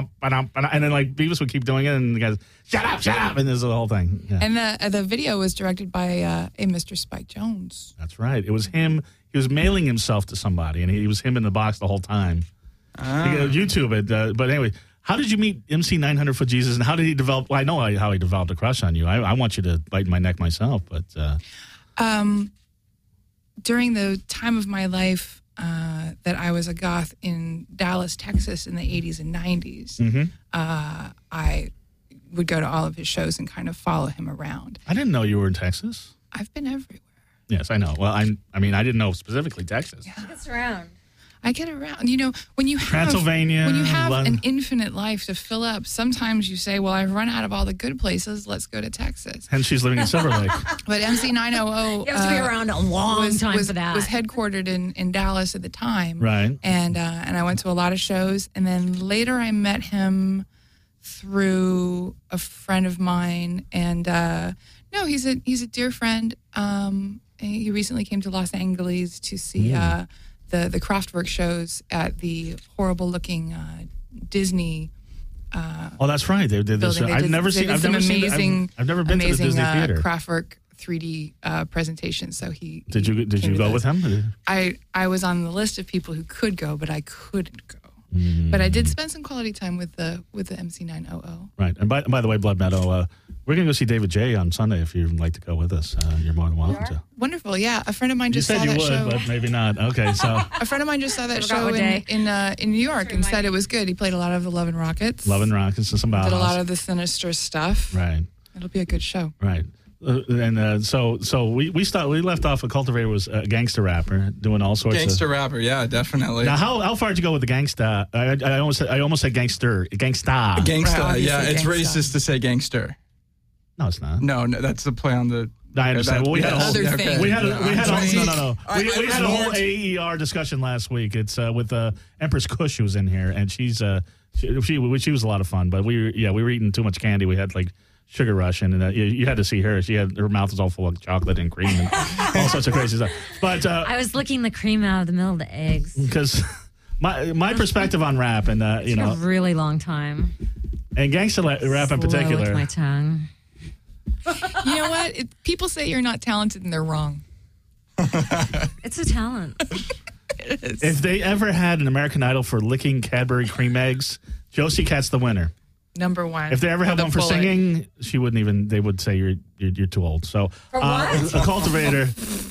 D: And then like Beavis would keep doing it, and the guys, shut up, shut up, and there's the whole thing. Yeah.
C: and the uh, the video was directed by uh, a Mister Spike Jones.
D: That's right. It was him. He was mailing himself to somebody, and he was him in the box the whole time.
E: Ah.
D: You know, YouTube it. Uh, but anyway, how did you meet M C nine hundred Foot Jesus, and how did he develop? Well, I know how he developed a crush on you. I, I want you to bite my neck myself, but uh,
C: Um, during the time of my life uh, that I was a goth in Dallas, Texas in the eighties and nineties,
D: Mm-hmm.
C: uh, I would go to all of his shows and kind of follow him around.
D: I didn't know you were in Texas.
C: I've been everywhere.
D: Yes, I know. Well, I I mean, I didn't know specifically Texas.
A: It's around.
C: I get around. You know, when you have
D: Transylvania,
C: when you have
D: London.
C: an infinite life to fill up, sometimes you say, "Well, I've run out of all the good places. Let's go to Texas."
D: Hence, she's living in Silver Lake.
C: But M C nine hundred
A: You have to be
C: uh,
A: around a long
C: was,
A: time
C: was,
A: for that.
C: was headquartered in, in Dallas at the time.
D: Right.
C: And uh, and I went to a lot of shows. And then later I met him through a friend of mine. And uh, no, he's a he's a dear friend. Um, he recently came to Los Angeles to see uh, the the Kraftwerk shows at the horrible looking uh, Disney.
D: Oh, that's right. They did this.
C: building. They
D: I've
C: did-
D: never
C: they
D: seen.
C: did
D: I've
C: some
D: never seen.
C: amazing,
D: I've, I've never been to the
C: amazing,
D: Disney
C: uh,
D: theater.
C: Kraftwerk three D uh, presentation. So he
D: Did
C: he
D: you did
C: came
D: you
C: to
D: go
C: the-
D: with him?
C: I I was on the list of people who could go, but I couldn't go.
D: Mm.
C: But I did spend some quality time with the with the M C nine hundred.
D: Right. And by, by the way, Blood Meadow, uh, we're going to go see David J. on Sunday. If you'd like to go with us, uh, you're more than welcome to.
C: Wonderful, yeah. A friend of mine
D: You
C: just
D: said
C: saw
D: you
C: that
D: would,
C: show.
D: but maybe not. Okay, so
C: A friend of mine just saw that
A: Forgot
C: show
A: what
C: in
A: day.
C: in, uh, in New York and said it was good. He played a lot of the Love and Rockets.
D: Love and Rockets and some
C: Did a lot
D: Bauhaus.
C: of the sinister stuff.
D: Right.
C: It'll be a good show.
D: Right. Uh, and uh, so so we we start we left off. A Cultivator was a gangster rapper doing all sorts
E: Gangster
D: of.
E: rapper, yeah, definitely.
D: Now, how how far did you go with the gangsta? I, I, I almost said, I almost said gangster, gangsta.
E: Gangsta,
C: Right,
E: yeah,
C: obviously
E: it's
C: gangsta.
E: racist to say gangster.
D: No, it's not.
E: No, no, that's the play on the.
D: I understand. Well, we had a whole,
C: Other
E: yeah,
C: thing.
D: we had a,
E: yeah,
D: we
E: I'm
D: had a,
E: trying-
D: no no no
E: I-
D: we,
E: I
D: we
E: was
D: had a whole
E: warned.
D: A E R discussion last week. It's uh, with uh, Empress Kush who was in here, and she's uh she, she she was a lot of fun. But we were, yeah we were eating too much candy. We had like Sugar Rush, and uh, you, you had to see her. She had her mouth was all full of chocolate and cream and all sorts of crazy stuff. But uh,
A: I was licking the cream out of the middle of the eggs.
D: because my my perspective on rap and uh, you
A: Took
D: know
A: a really long time.
D: and gangsta la- rap in
A: Slow
D: particular.
A: with my tongue.
C: You know what? It, people say you're not talented and they're wrong.
A: It's a talent.
C: It is.
D: If they ever had an American Idol for licking Cadbury cream eggs, Josie Cat's the winner.
C: Number one.
D: If they ever had
C: With a
D: one for
C: bullet.
D: singing, she wouldn't even. They would say you're you're, you're too old. So
A: For
D: uh,
A: what?
D: a cultivator.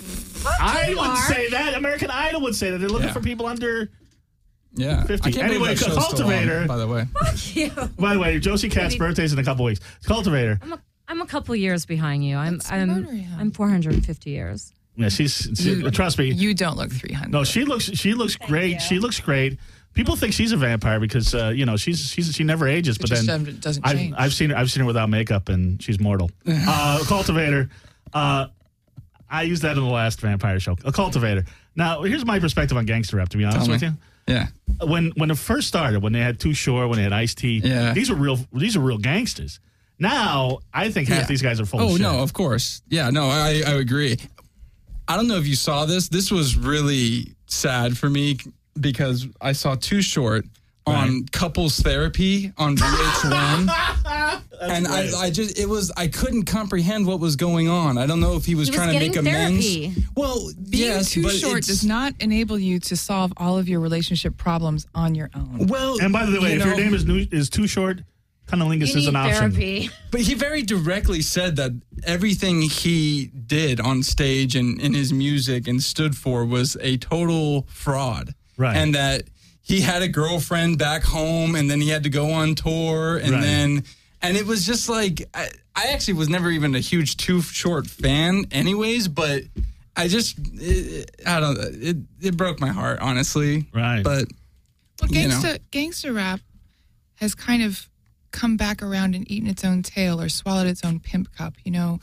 D: I
A: you,
D: would
A: Mark.
D: say that. American Idol would say that. They're looking
E: Yeah.
D: for people under.
E: Yeah.
D: fifty.
E: I can't believe
D: Anyway,
E: that show's still on,
D: Cultivator.
E: by the way.
A: You.
D: By the way, Josie Cat's
A: Maybe-
D: birthday's in a couple weeks. Cultivator.
A: I'm a, I'm a couple years behind you. I'm
C: Let's
A: I'm
C: murder him.
A: I'm four hundred fifty years.
D: Yeah, she's. She,
C: You-
D: trust me.
C: You don't look three hundred.
D: No, she looks. She looks great.
A: you.
D: She looks great. People think she's a vampire because uh, you know she's she's she never ages.
C: It
D: But
C: just
D: then
C: doesn't- doesn't
D: I've,
C: change.
D: I've seen her. I've seen her without makeup, and she's mortal. uh, cultivator. Uh, I used that in the last vampire show. A cultivator. Now, here's my perspective on gangster rap. To be honest
E: Tell
D: with
E: me.
D: you,
E: Yeah.
D: when when it first started, when they had Too Short, when they had Ice-T,
E: Yeah.
D: these were real. These are real gangsters. Now, I think half
E: Yeah.
D: these guys are full
E: Oh
D: of shit.
E: no, of course. Yeah, no, I, I agree. I don't know if you saw this. This was really sad for me because I saw Too Short on
D: Right.
E: couples therapy on V H one. And
D: great.
E: I, I just, it was, I couldn't comprehend what was going on. I don't know if he was
A: He was
E: trying to make
A: getting
E: amends.
A: therapy.
E: Well,
C: Being
E: yes,
C: too
E: but
C: short
E: it's-
C: does not enable you to solve all of your relationship problems on your own.
E: Well,
D: And by the way,
E: you
D: if your
E: know,
D: name is new, is Too Short, cunnilingus
A: You
D: is an
A: need
D: option.
A: therapy.
E: But he very directly said that everything he did on stage and in his music and stood for was a total fraud.
D: Right.
E: And that he had a girlfriend back home and then he had to go on tour and
D: Right.
E: then and it was just like I, I actually was never even a huge Too Short fan anyways, but I just it, I don't it it broke my heart honestly.
D: Right.
E: But
C: Well,
E: you know.
C: gangsta, gangsta rap has kind of come back around and eaten its own tail or swallowed its own pimp cup. You know,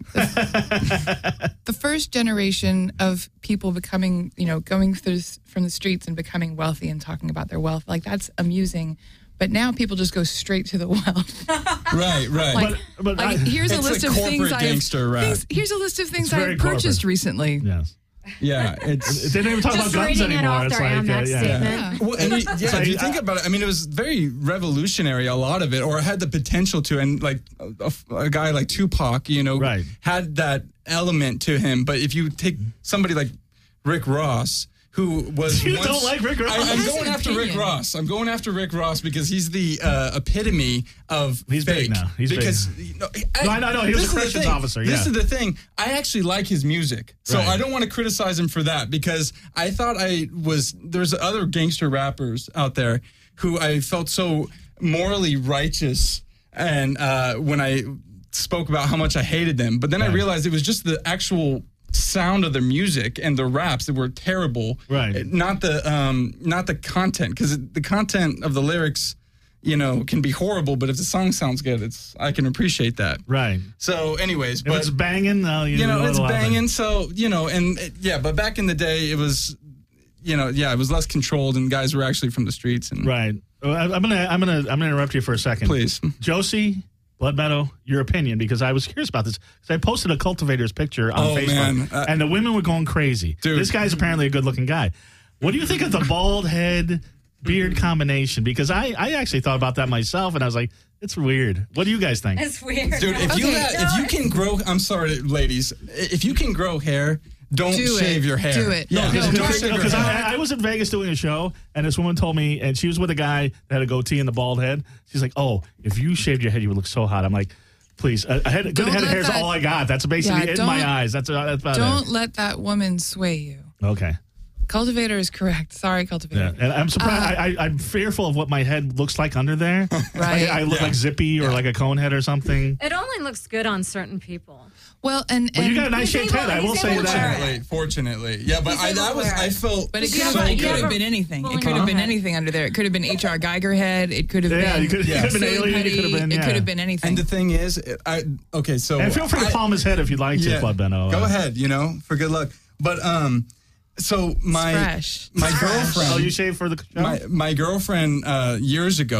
C: the, the first generation of people becoming, you know, going through from the streets and becoming wealthy and talking about their wealth, like that's amusing. But now people just go straight to the wealth.
E: right, right.
C: Like,
D: But- but
C: like
D: I-
C: here's a
E: It's
C: list
E: like
C: of
E: corporate
C: things I've
E: gangster rap.
C: things, here's a list of things
D: It's very
C: I've purchased
D: corporate.
C: recently.
D: Yes.
E: yeah, it's
D: They don't even talk
A: Just
D: about guns
A: reading it
D: anymore.
A: off
D: It's
A: their
D: like, uh,
A: Amex
D: yeah.
A: statement.
E: Well, and it- yeah,
D: So
E: if you
D: I-
E: think about it, I mean, it was very revolutionary, a lot of it, or it had the potential to, and like a, a guy like Tupac, you know,
D: Right.
E: had that element to him. But if you take somebody like Rick Ross, who was
D: You
E: once,
D: don't like Rick Ross?
E: I,
C: He
E: I'm
C: has
E: going
C: an
E: after Rick
C: opinion.
E: Ross. I'm going after Rick Ross because he's the uh, epitome of
D: He's big
E: fake.
D: now. He's big
E: because,
D: now.
E: you know,
D: No, I know, I know. He was
E: this
D: a
E: is the
D: corrections
E: thing.
D: officer,
E: This
D: yeah.
E: is the thing. I actually like his music, so
D: Right.
E: I don't want to criticize him for that because I thought I was. There's other gangster rappers out there who I felt so morally righteous, and uh, when I spoke about how much I hated them, but then I
D: Right.
E: realized it was just the actual sound of the music and the raps that were terrible,
D: Right.
E: Not the um, not the content, because the content of the lyrics, you know, can be horrible, but if the song sounds good, it's I can appreciate that.
D: Right.
E: So, anyways,
D: If
E: but
D: it's banging, no, you,
E: you know, it's
D: allow that.
E: banging. So, you know, and it, yeah, but back in the day, it was, you know, yeah, it was less controlled, and guys were actually from the streets. And
D: Right. Well, I- I'm gonna, I'm gonna, I'm gonna interrupt you for a second.
E: please,
D: Josie, Blood Meadow, your opinion, because I was curious about this. Because I posted a cultivator's picture on
E: Oh,
D: Facebook,
E: man. Uh,
D: and the women were going crazy.
E: Dude.
D: This guy's apparently a good-looking guy. What do you think of the bald head beard combination? Because I, I actually thought about that myself, and I was like, it's weird. What do you guys think?
A: It's weird.
E: dude, if you
C: Okay.
E: ha- if you can grow, I'm sorry, ladies, if you can grow hair, don't
C: Do
E: shave
C: it.
E: your hair.
C: Do it.
E: Yeah,
C: No,
E: don't
C: don't
E: shave your
D: Because
E: hair.
D: I, I was in Vegas doing a show, and this woman told me, and she was with a guy that had a goatee and the bald head. She's like, "Oh, if you shaved your head, you would look so hot." I'm like, "Please, a, a head, a good
C: Don't
D: head of
C: let
D: hair is
C: that-
D: all I got. That's basically
C: Yeah,
D: in my
C: don't-
D: eyes. That's, uh, that's about
C: Don't let that woman sway you.
D: it." Okay.
C: Cultivator is correct. Sorry, Cultivator.
D: Yeah, and I'm surprised. I, I, I'm fearful of what my head looks like under there.
C: Right.
D: Like, I look
E: Yeah.
D: like Zippy or like a cone head or something.
A: It only looks good on certain people.
C: Well, and,
D: Well, you
C: and
D: got a nice
A: He's
D: shaped
A: able-
D: head. I will
A: he's
D: say
A: able to wear
D: that.
E: Fortunately, fortunately, yeah, but
A: He's
E: I
A: able
E: that
A: to
E: was
A: wear
E: I
A: it.
E: felt
C: But it
A: Did
C: could
A: you
C: have
A: ever-
C: it
A: you
C: could have
A: ever-
C: been anything.
A: Well,
C: It could have
A: go
C: been
A: ahead.
C: anything under there. It could have been H R Geiger head. It could have
D: Yeah,
C: been
D: you could, you
E: Yeah.
D: could have been
C: Silly
D: alien. You could have
C: Putty.
D: been.
C: It
D: Yeah.
C: could have been anything.
E: and the thing is, I okay, so
D: And feel free to
E: I-
D: palm his head if you'd like to, Blood Benno.
E: Go
D: Uh,
E: ahead, you know, for good luck. But um, so my
C: fresh.
E: my
C: It's fresh.
E: girlfriend,
D: Oh, you shaved for the show?
E: my my girlfriend uh, years ago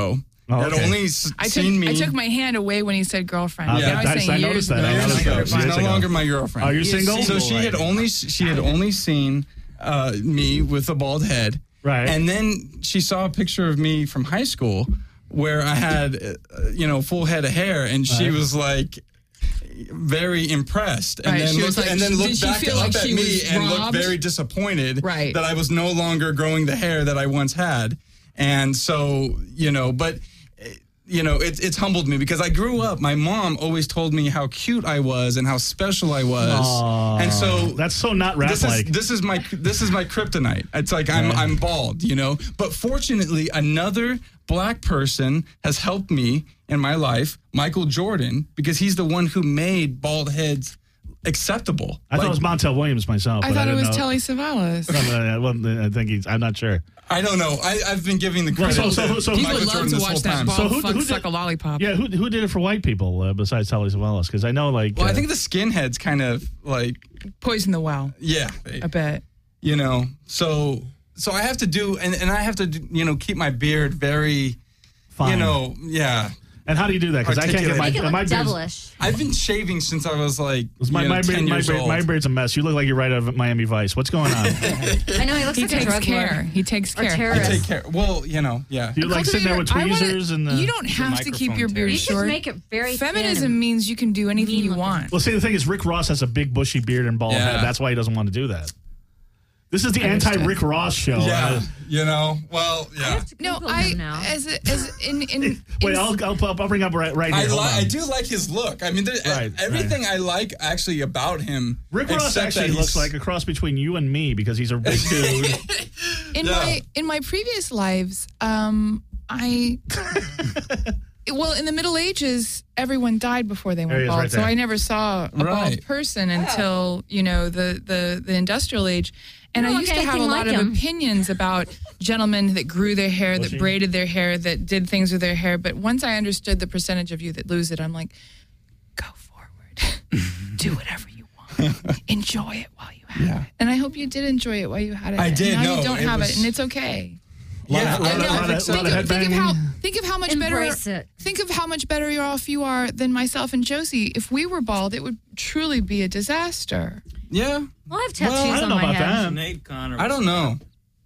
D: Oh,
E: had
D: okay.
E: only s-
C: I took,
E: seen me.
C: I took my hand away when he said girlfriend.
D: Uh,
C: Now
E: yeah,
C: he's
D: I-
C: saying
D: I
C: years
D: noticed that.
C: ago.
D: I
E: Years
D: noticed
E: ago.
D: that.
E: She's
D: Years
E: no
D: ago.
E: longer my girlfriend.
D: Are you single?
E: So she had only she had only seen uh, me with a bald head,
D: Right.
E: And then she saw a picture of me from high school where I had, uh, you know, full head of hair, and she
D: Right.
E: was like very impressed, and
C: Right,
E: then
C: she
E: looked,
C: was like-
E: and then
C: did
E: looked
C: she
E: back
C: feel
E: up
C: like
E: at
C: she
E: me
C: was
E: and looked
C: robbed?
E: very disappointed
C: Right.
E: that I was no longer growing the hair that I once had, and so you know, but. You know, it, it's humbled me because I grew up. My mom always told me how cute I was and how special I was,
D: Aw.
E: and so
D: That's so not rap
E: this is
D: like.
E: this is my this is my kryptonite. It's like I'm
D: Right.
E: I'm bald, you know. But fortunately, another black person has helped me in my life, Michael Jordan, because he's the one who made bald heads acceptable.
D: I thought
E: Like,
D: it was Montel Williams myself.
C: I
D: but
C: thought it
D: didn't
C: was
D: know.
C: Telly Savalas.
D: No, no, no, well, I think he's. I'm not sure.
E: I don't know. I, I've been giving the
D: Well,
E: credit
D: so- so-
E: to
D: so-
C: People
E: Michael
C: would love
E: Jordan
C: to
E: this whole
C: watch that
E: time.
C: bald
D: So who-
C: fuck
D: who did-
C: suck a lollipop.
D: Yeah, who who did it for white people uh, besides Telly Savalas? Because I know, like,
E: Well,
D: uh,
E: I think the skinheads kind of like,
C: Poison the well,
E: yeah, they-
C: I bet.
E: you know. So so I have to do, and, and I have to, do, you know, keep my beard very,
D: fine.
E: you know, yeah.
D: And how do you do that? Because I can't get my
E: Articulate.
A: Make it look
D: my beard's,
A: devilish.
E: I've been shaving since I was like
D: my
E: you know,
D: my,
E: ten
D: beard, my,
E: years
D: beard,
E: old.
D: my beard's a mess. You look like you're right out of Miami Vice. What's going on?
A: I know he looks
C: He
A: like a
C: takes
A: drug
C: care.
A: lord.
C: He takes
A: Or
C: care.
E: I
A: terrorist.
E: take care. Well, you know, yeah.
D: You like sitting there with
C: Cultivator, I wanna-
D: tweezers and. Uh,
C: you don't have to keep your
E: microphone
C: beard
A: You should
C: short.
A: make it very
C: Feminism
A: thin.
C: means you can do anything
A: mean
C: you
A: looking.
C: want.
D: Well, see, the thing is, Rick Ross has a big bushy beard and bald
E: Yeah.
D: head. That's why he doesn't want to do that. This is the
C: Understood.
D: anti-Rick Ross show.
E: Yeah,
D: Uh,
E: you know. Well,
A: I
E: yeah.
A: have to
C: No,
A: Google
C: I
A: him now.
C: as a, as in in,
D: wait,
C: in
D: I'll, I'll I'll bring up right right
E: I
D: here. Hold
E: li-
D: on.
E: I do like his look. I mean, there,
D: Right,
E: everything I like actually about him.
D: Rick Ross
E: except
D: actually
E: that
D: looks
E: he's-
D: like a cross between you and me because he's a big dude.
C: in
E: Yeah.
C: my in my previous lives, um, I well in the Middle Ages, everyone died before they
D: There
C: went
D: he is,
C: bald,
D: right
C: so
D: there.
C: I never saw a bald
E: Right.
C: person until you know the the the industrial age. And
A: You
C: I
A: don't
C: used
A: look
C: to have a
A: anything
C: lot
A: like
C: of
A: him.
C: opinions about gentlemen that grew their hair,
D: Bushy.
C: that braided their hair, that did things with their hair. But once I understood the percentage of you that lose it, I'm like, go forward, do whatever you want, enjoy it while you have
E: Yeah.
C: it. And I hope you did enjoy it while you had it.
E: I
C: And
E: did,
C: now
E: no,
C: you don't
E: it
C: have
E: was-
C: it, and it's okay.
D: Lot
E: Yeah,
D: of- lot
E: I
D: of-
E: know.
D: lot of- lot
C: Think
D: of
C: of, think of
D: headbanging.
C: how think of how much
A: Embrace
C: better
A: it.
C: think of how much better off you are than myself and Josie. If we were bald, it would truly be a disaster.
E: Yeah.
A: Well, I have tattoos
D: I don't
A: on
D: know
A: my
D: about
A: head.
D: that.
G: Sinead Connor.
E: I don't know.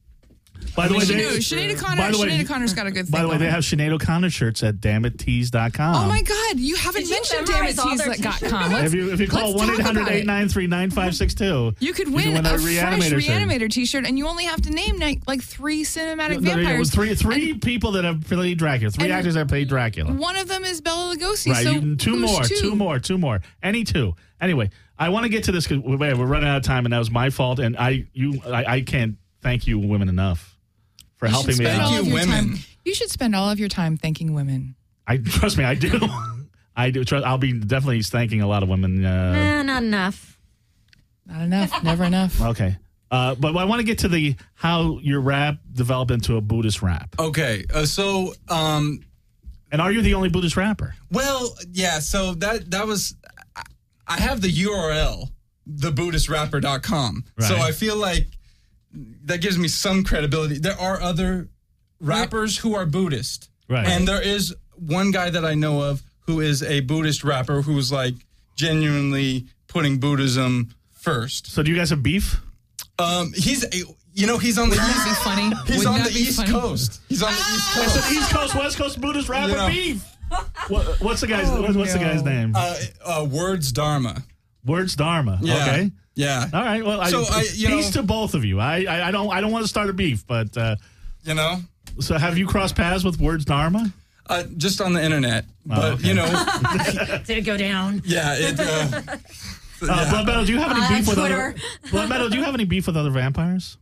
D: By the way,
C: She
D: they,
C: knew. Sinead
D: by
C: O'Connor.
D: the way-
C: Sinead O'Connor's got a good thing.
D: by the way, they
C: going.
D: have Sinead O'Connor shirts at damn it tees dot com.
C: Oh my God! You haven't
A: Did you
C: mentioned
A: memorize all
C: damn
A: their
C: it dot
A: t-shirts?
C: com.
D: If you if you call
C: let's
D: one
C: talk
D: eight hundred
C: about it.
D: eight nine three nine five six two,
C: You could
D: you
C: win,
D: can win
C: a,
D: a
C: fresh
D: Reanimator shirt.
C: Reanimator T-shirt, and you only have to name like, like three cinematic
D: No, no, no,
C: vampires.
D: three three people that have played Dracula. Three
C: And
D: actors that have played Dracula.
C: One of them is Bela Lugosi.
D: Right,
C: So
D: you, two
C: who's
D: more,
C: two?
D: two more, two more, any two. Anyway, I want to get to this because we're running out of time, and that was my fault. And I, you, I, I can't thank you, women, enough for
C: You
D: helping
C: should
D: me
C: spend
D: out.
C: all
E: Thank
C: of
E: you,
C: your
E: women.
C: time- You should spend all of your time thanking women.
D: I trust me, I do. I do. Trust, I'll be definitely thanking a lot of women. Uh,
A: Eh, not enough.
C: Not enough. Never enough.
D: okay, uh, but I want to get to the how your rap developed into a Buddhist rap.
E: Okay. Uh, so, um,
D: And are you the only Buddhist rapper?
E: well, yeah. So that that was. I- I have the U R L, the buddhist rapper dot com. So
D: Right.
E: I feel like that gives me some credibility. There are other rappers who are Buddhist.
D: Right.
E: And there is one guy that I know of who is a Buddhist rapper who's like genuinely putting Buddhism first.
D: So do you guys have beef?
E: Um, he's, you know, he's on the
C: Wouldn't that be
E: east,
C: funny?
E: he's
C: Wouldn't
E: on
C: that
E: the
C: be
E: East
C: funny?
E: Coast. He's on the East
D: I said
E: Coast.
D: East Coast, West Coast Buddhist rapper
E: You know.
D: beef. What, what's the guy's
C: Oh,
D: what's, what's the
C: no.
D: guy's name?
E: Uh, uh, Words Dharma.
D: Words Dharma.
E: Yeah.
D: Okay.
E: Yeah.
D: All right. Well, I,
E: So, I- you
D: peace
E: know-
D: to both of you. I, I I don't I don't want to start a beef, but uh,
E: You know?
D: so have you crossed paths with Words Dharma?
E: Uh, just on the internet. But,
D: Oh, okay.
E: you know,
A: Did it go down?
E: yeah, it, uh,
D: Uh, Blood Metal, do you have any
A: Uh,
D: beef with
A: Twitter.
D: other Blood Metal? Do you have any beef with other vampires?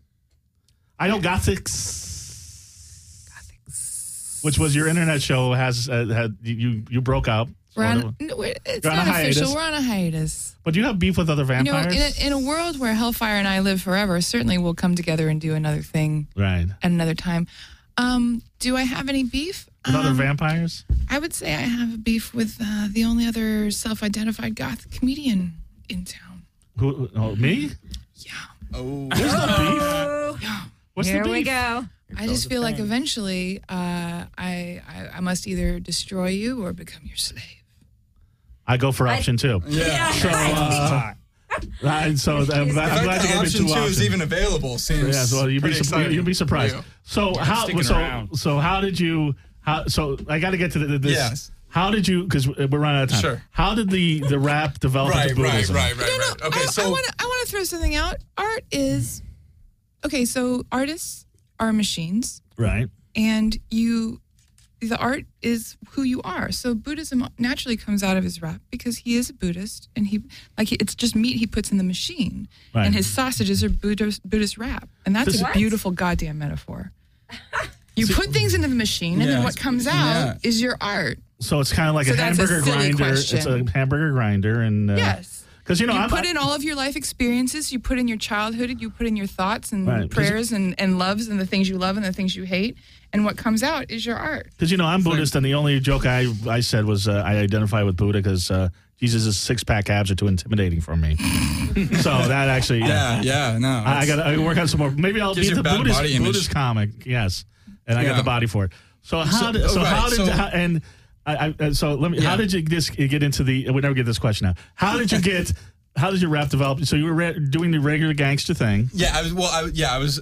D: I know Gothics. Which was your internet show has uh, had you you broke up.
C: We're
D: sort
C: on,
D: of.
C: no, we're- it's
D: You're on a
C: not official.
D: hiatus.
C: We're on a hiatus.
D: But do you have beef with other
C: You know,
D: vampires?
C: in a, in a world where Hellfire and I live forever, certainly we'll come together and do another thing
D: right.
C: at another time. Um, do I have any beef?
D: With other
C: Um,
D: vampires?
C: I would say I have a beef with uh, the only other self-identified goth comedian in town.
D: Who? Oh, me?
C: Yeah,
E: oh.
D: There's no beef.
C: yeah.
D: What's
A: Here
D: the beef?
A: we go.
C: I just feel like eventually uh, I, I I must either destroy you or become your slave.
D: I go for option two.
E: Yeah.
D: So, uh, and so I'm glad, I'm
E: In
D: glad
E: fact,
D: you gave me
E: option
D: two
E: two
D: options.
E: is even available. Seems
D: Yeah, so you'd be,
E: pretty
D: su-
E: exciting.
D: you'd be surprised.
E: for you.
D: So
G: Yeah,
D: how?
G: sticking
D: So
G: around.
D: so how did you? How? So I got to get to the, this.
E: Yes.
D: How did you? Because we're running out of time.
E: Sure.
D: How did the the rap develop
E: Right,
D: into
E: right,
D: Buddhism?
E: right, right,
C: No, no.
E: right. Okay,
C: I,
E: so
C: I want to I want to throw something out. Art is okay. So artists are machines,
D: Right.
C: and you, the art is who you are. So Buddhism naturally comes out of his rap because he is a Buddhist, and he like it's just meat he puts in the machine,
D: Right.
C: and his sausages are Buddhist Buddhist rap, and that's
D: This-
C: a beautiful goddamn metaphor. You put things into the machine, and
E: Yeah.
C: then what comes out
E: Yeah.
C: is your art.
D: So it's kind of like
C: So
D: a
C: that's a
D: hamburger
C: silly
D: grinder.
C: question.
D: It's a hamburger grinder, and uh,
C: Yes.
D: Because you know
C: You
D: I'm,
C: put in all of your life experiences. You put in your childhood. You put in your thoughts and
D: Right, 'cause
C: prayers and, and loves and the things you love and the things you hate. And what comes out is your art.
D: Because you know I'm Buddhist, and the only joke I I said was uh, I identify with Buddha because uh, Jesus' six pack abs are too intimidating for me. So that actually,
E: yeah, yeah, no.
D: I, I
E: it's-
D: got to work on some more. Maybe I'll
E: Gives
D: be
E: you
D: the
E: a bad
D: Buddhist
E: body image.
D: Buddhist comic. Yes, and I got
E: Yeah.
D: the body for it. So how
E: So-
D: did so
E: right,
D: how did
E: so-
D: how, and I, I so let me how
E: Yeah.
D: did you this get into the we never get this question now. How did you get how did your rap develop? So you were re- doing the regular gangster thing.
E: Yeah, I was. Well, I, yeah, I was.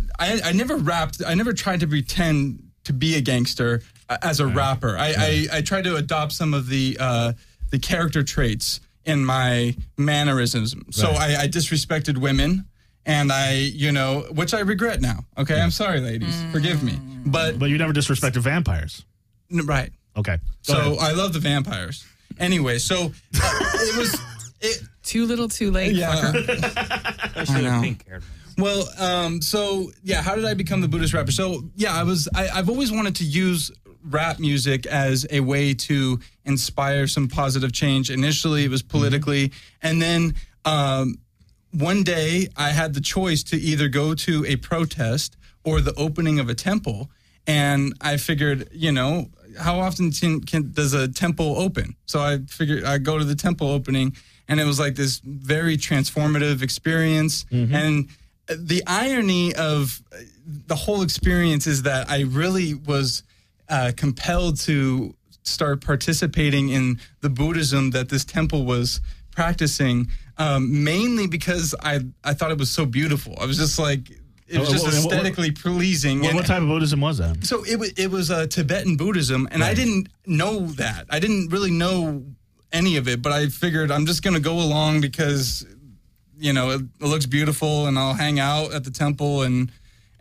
E: I I never rapped. I never tried to pretend to be a gangster uh, as a rapper. I, I I tried to adopt some of the uh, the character traits in my mannerisms. So
D: Right.
E: I, I disrespected women, and I, you know, which I regret now. Okay, I'm sorry, ladies, forgive me. But
D: But you never disrespected vampires.
E: n- right.
D: Okay. Go
E: So
D: ahead.
E: I love the vampires. Anyway, so uh, it was. It,
C: Too little, too late.
E: yeah.
G: Especially
E: know.
G: the pink haired.
E: Well, um, so yeah, how did I become the Buddhist rapper? So yeah, I was. I, I've always wanted to use rap music as a way to inspire some positive change. Initially, it was politically, and then um, one day I had the choice to either go to a protest or the opening of a temple, and I figured, you know, how often can, can does a temple open? So I figured I go to the temple opening, and it was like this very transformative experience, and the irony of the whole experience is that I really was uh, compelled to start participating in the Buddhism that this temple was practicing, um, mainly because I I thought it was so beautiful. I was just like, it was
D: Oh,
E: just
D: what- what-
E: aesthetically pleasing.
D: What,
E: And-
D: what type of Buddhism was that?
E: so it was it was uh, Tibetan Buddhism, and I
D: Right.
E: didn't know that. I didn't really know any of it, but I figured I'm just gonna go along because, you know, it, it looks beautiful, and I'll hang out at the temple, and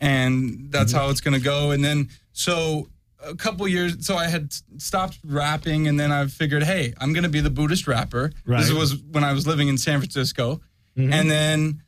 E: and that's
D: Mm-hmm.
E: how it's gonna go. And then so a couple years, so I had stopped rapping, and then I figured, hey, I'm gonna be the Buddhist rapper.
D: Right.
E: This was when I was living in San Francisco,
D: Mm-hmm.
E: and then.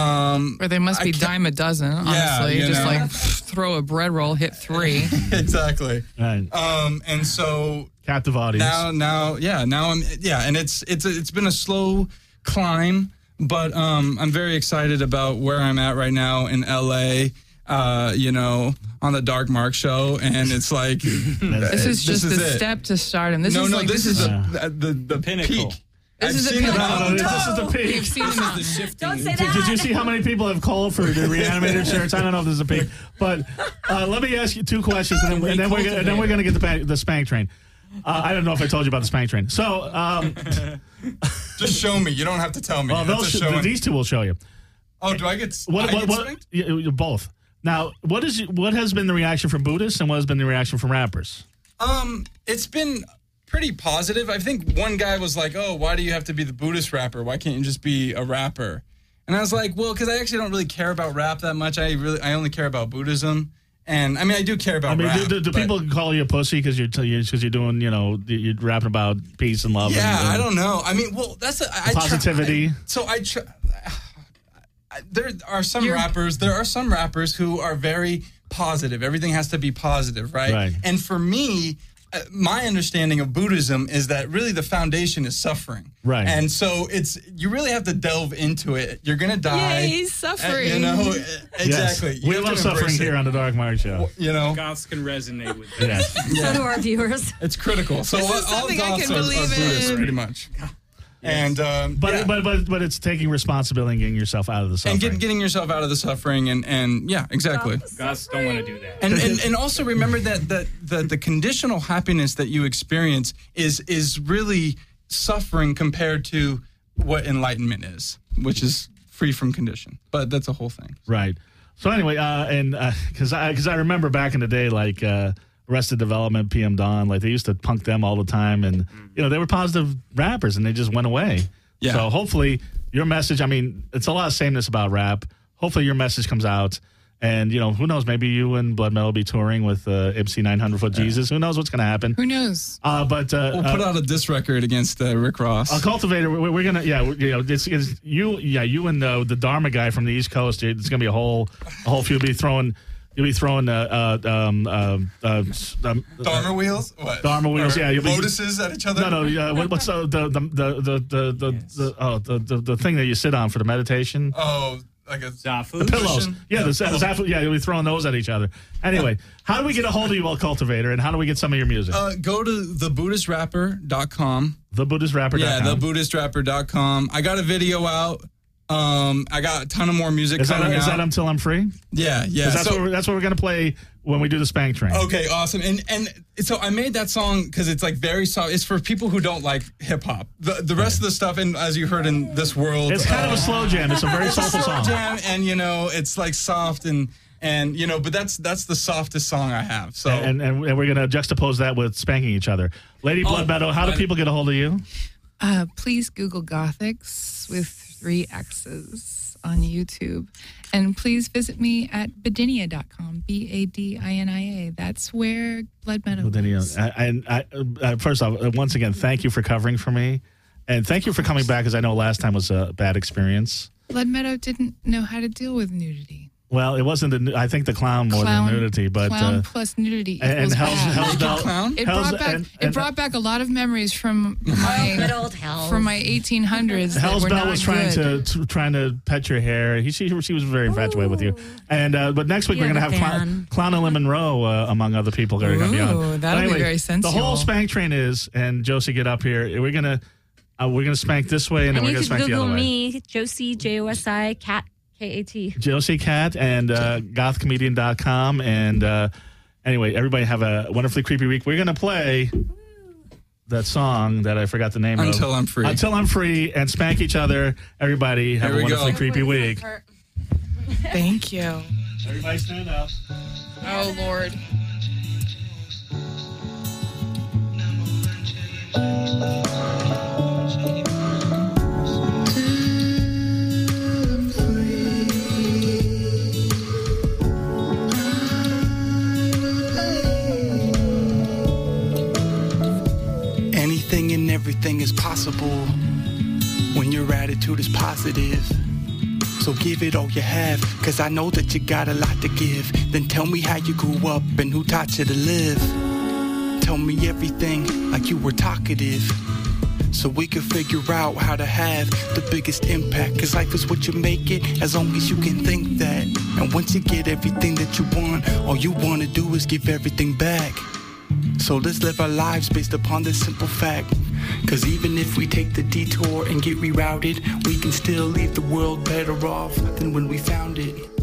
E: Um,
C: Or they must
E: I
C: be
E: kept-
C: dime a dozen, honestly.
E: you
C: Just
E: know.
C: like throw a bread roll, hit three.
E: exactly.
D: Right.
E: Um, and so
D: Captive audience.
E: now now yeah now I'm yeah and it's it's it's been a slow climb, but um I'm very excited about where I'm at right now in L A, uh you know, on the Dark Mark show, and it's like
C: This is just
E: is
C: the
E: it.
C: step to stardom. This
E: no
C: is
E: no
C: like
E: this,
C: this,
E: is
C: is
E: the, the the
G: Pinnacle.
E: peak.
C: This
E: I've
C: is the
E: seen it
C: pinnacle.
E: on
D: No, no,
E: top.
D: this is the peak.
C: You've seen the mountain.
B: Don't say
D: Did,
B: that.
D: did you see how many people have called for the reanimator shirts? I don't know if this is a peak, but uh, let me ask you two questions, and then, and then we're gonna, and then we're going to get the pa- the spank train. Uh, I don't know if I told you about the spank train. So, um,
E: Just show me. You don't have to tell me.
D: well, they'll
E: That's a
D: sh-
E: show.
D: these two will show you.
E: Oh, do I get?
D: What?
E: I
D: What?
E: get
D: what
E: spanked?
D: yeah, you- both. Now, what is what has been the reaction from Buddhists, and what has been the reaction from rappers?
E: Um, it's been pretty positive. I think one guy was like, "Oh, why do you have to be the Buddhist rapper? Why can't you just be a rapper?" And I was like, "Well, because I actually don't really care about rap that much. I really, I only care about Buddhism. And I mean, I do care about
D: I mean,
E: rap.
D: do, do, do
E: but-
D: people call you a pussy because you're because you're doing you know you're rapping about peace and love?
E: Yeah,
D: and,
E: I don't know. I mean, well, that's a, I, I
D: Positivity.
E: Try, I, so I try. I- There are some
C: You're-
E: rappers. There are some rappers who are very positive. Everything has to be positive, right?
D: Right.
E: And for me, uh, my understanding of Buddhism is that really the foundation is suffering.
D: Right.
E: And so it's you really have to delve into it. You're gonna die.
C: Yay,
E: Uh,
C: suffering.
E: You know
D: Yes.
E: exactly. You
D: We
E: have to
D: love suffering
E: embrace it.
D: here on the Dark Mark Show.
E: You know,
G: Goths can resonate with that.
D: Yes.
A: So do our viewers.
E: it's critical. So
C: This is
E: all, all
C: something I
E: goths
C: can
E: are, are
C: believe
E: Buddhists,
C: in.
E: pretty much. And um,
D: But,
E: yeah.
D: but but but it's taking responsibility and getting yourself out of the suffering.
E: and get, getting yourself out of the suffering, and, and yeah, exactly.
G: Gods don't want to do that.
E: And, and and also remember that that the, the conditional happiness that you experience is is really suffering compared to what enlightenment is, which is free from condition. But that's a whole thing.
D: Right. So anyway, uh, and because I because I remember back in the day, like uh, Arrested Development, P M Dawn, like they used to punk them all the time, and you know they were positive rappers, and they just went away.
E: Yeah.
D: So hopefully your message. I mean, it's a lot of sameness about rap. Hopefully your message comes out, and you know who knows? Maybe you and Blood Metal will be touring with uh, I B C nine hundred Foot Jesus. Who knows what's going to happen?
C: Who knows?
D: Uh, but uh,
E: We'll put
D: uh,
E: out a diss record against uh, Rick Ross.
D: a cultivator. We're, we're gonna, yeah, you know, it's, it's you, yeah, you and uh, the Dharma guy from the East Coast. It's gonna be a whole, a whole few. You'll be throwing, you'll be throwing, uh, uh, um, uh, uh, um,
E: Dharma wheels? What?
D: Dharma wheels,
E: Or
D: yeah, you'll be-
E: lotuses at each other?
D: No, no. Uh, what, what's uh, the the the the the the, the, oh, the the the thing that you sit on for the meditation?
E: Oh, like a
G: Zafu.
D: The pillows.
E: cushion?
D: Yeah, the,
E: Oh.
D: the Zafu- yeah, you'll be throwing those at each other. Anyway, how do we get a hold of you, well, Cultivator, and how do we get some of your music?
E: Uh, go to the buddhist rapper dot com.
D: the Buddhist Rapper.
E: Yeah, the buddhist rapper dot com. I got a video out. Um, I got a ton of more music
D: Is that,
E: coming
D: is
E: out.
D: that Until I'm Free?
E: yeah, yeah.
D: 'Cause That's,
E: So-
D: what we're, that's what we're going to play when we do the Spank Train.
E: Okay, awesome. And and so I made that song because it's like very soft. It's for people who don't like hip hop. The the rest of the stuff, and as you heard in this world,
D: It's kind
E: uh,
D: of a slow jam. It's a very soulful
E: slow
D: song.
E: jam, and you know, it's like soft and and you know, but that's that's the softest song I have. So
D: And, and, and we're going to juxtapose that with spanking each other. Lady
E: Oh,
D: Blood Meadow, how do
E: I-
D: people get a hold of you?
C: Uh, please Google Gothics with three X's on YouTube. And please visit me at badinia dot com, B A D I N I A. That's where Blood Meadow
D: Well, then, you know,
C: lives.
D: I, and I, uh, first off, uh, once again, thank you for covering for me. And thank you for coming back, because I know last time was a bad experience.
C: Blood Meadow didn't know how to deal with nudity.
D: Well, it wasn't the, nu- I think the clown more
C: Clown,
D: than nudity, but.
C: clown
D: Uh,
C: plus nudity
D: and, and
C: equals
D: Hell's,
C: bad.
D: Hell's
E: Naked
D: Bell.
E: clown?
C: It
D: Hell's-
C: brought back
D: and-
C: it
D: and-
C: brought back a lot of memories from
A: Good
C: my
A: old hell.
C: from my eighteen hundreds. that
D: Hell's
C: were
D: Bell
C: not
D: was trying
C: good.
D: to, to trying to pet your hair. He she, she was very infatuated with you. And uh, but next week
A: You
D: we're gonna
A: have
D: have
A: a
D: Clown,
A: fan.
D: Clown and Lemon Row uh, among other people that are gonna be on.
C: Ooh,
D: But
C: that'll be very
D: The
C: sensual.
D: whole Spank Train is, and Josie, get up here. We're gonna uh, we're gonna spank this way, and then
A: And
D: we're
A: you
D: gonna
A: can
D: spank the
A: Google
D: other way.
A: me, Josie, J O S I, Cat, K A T.
D: Josie Cat and uh, goth comedian dot com. And uh, anyway, everybody have a wonderfully creepy week. We're going to play that song that I forgot the name of.
E: Until I'm Free.
D: Until I'm Free, and spank each other. Everybody have
E: Here
D: a
E: we
D: wonderfully
E: go.
D: creepy week.
C: Thank you.
D: Everybody stand up.
C: Oh Lord.
F: Anything and everything is possible when your attitude is positive. So give it all you have, cause I know that you got a lot to give. Then tell me how you grew up and who taught you to live. Tell me everything like you were talkative, so we can figure out how to have the biggest impact. Cause life is what you make it, as long as you can think that. And once you get everything that you want, all you wanna do is give everything back. So let's live our lives based upon this simple fact. Cause even if we take the detour and get rerouted, we can still leave the world better off than when we found it.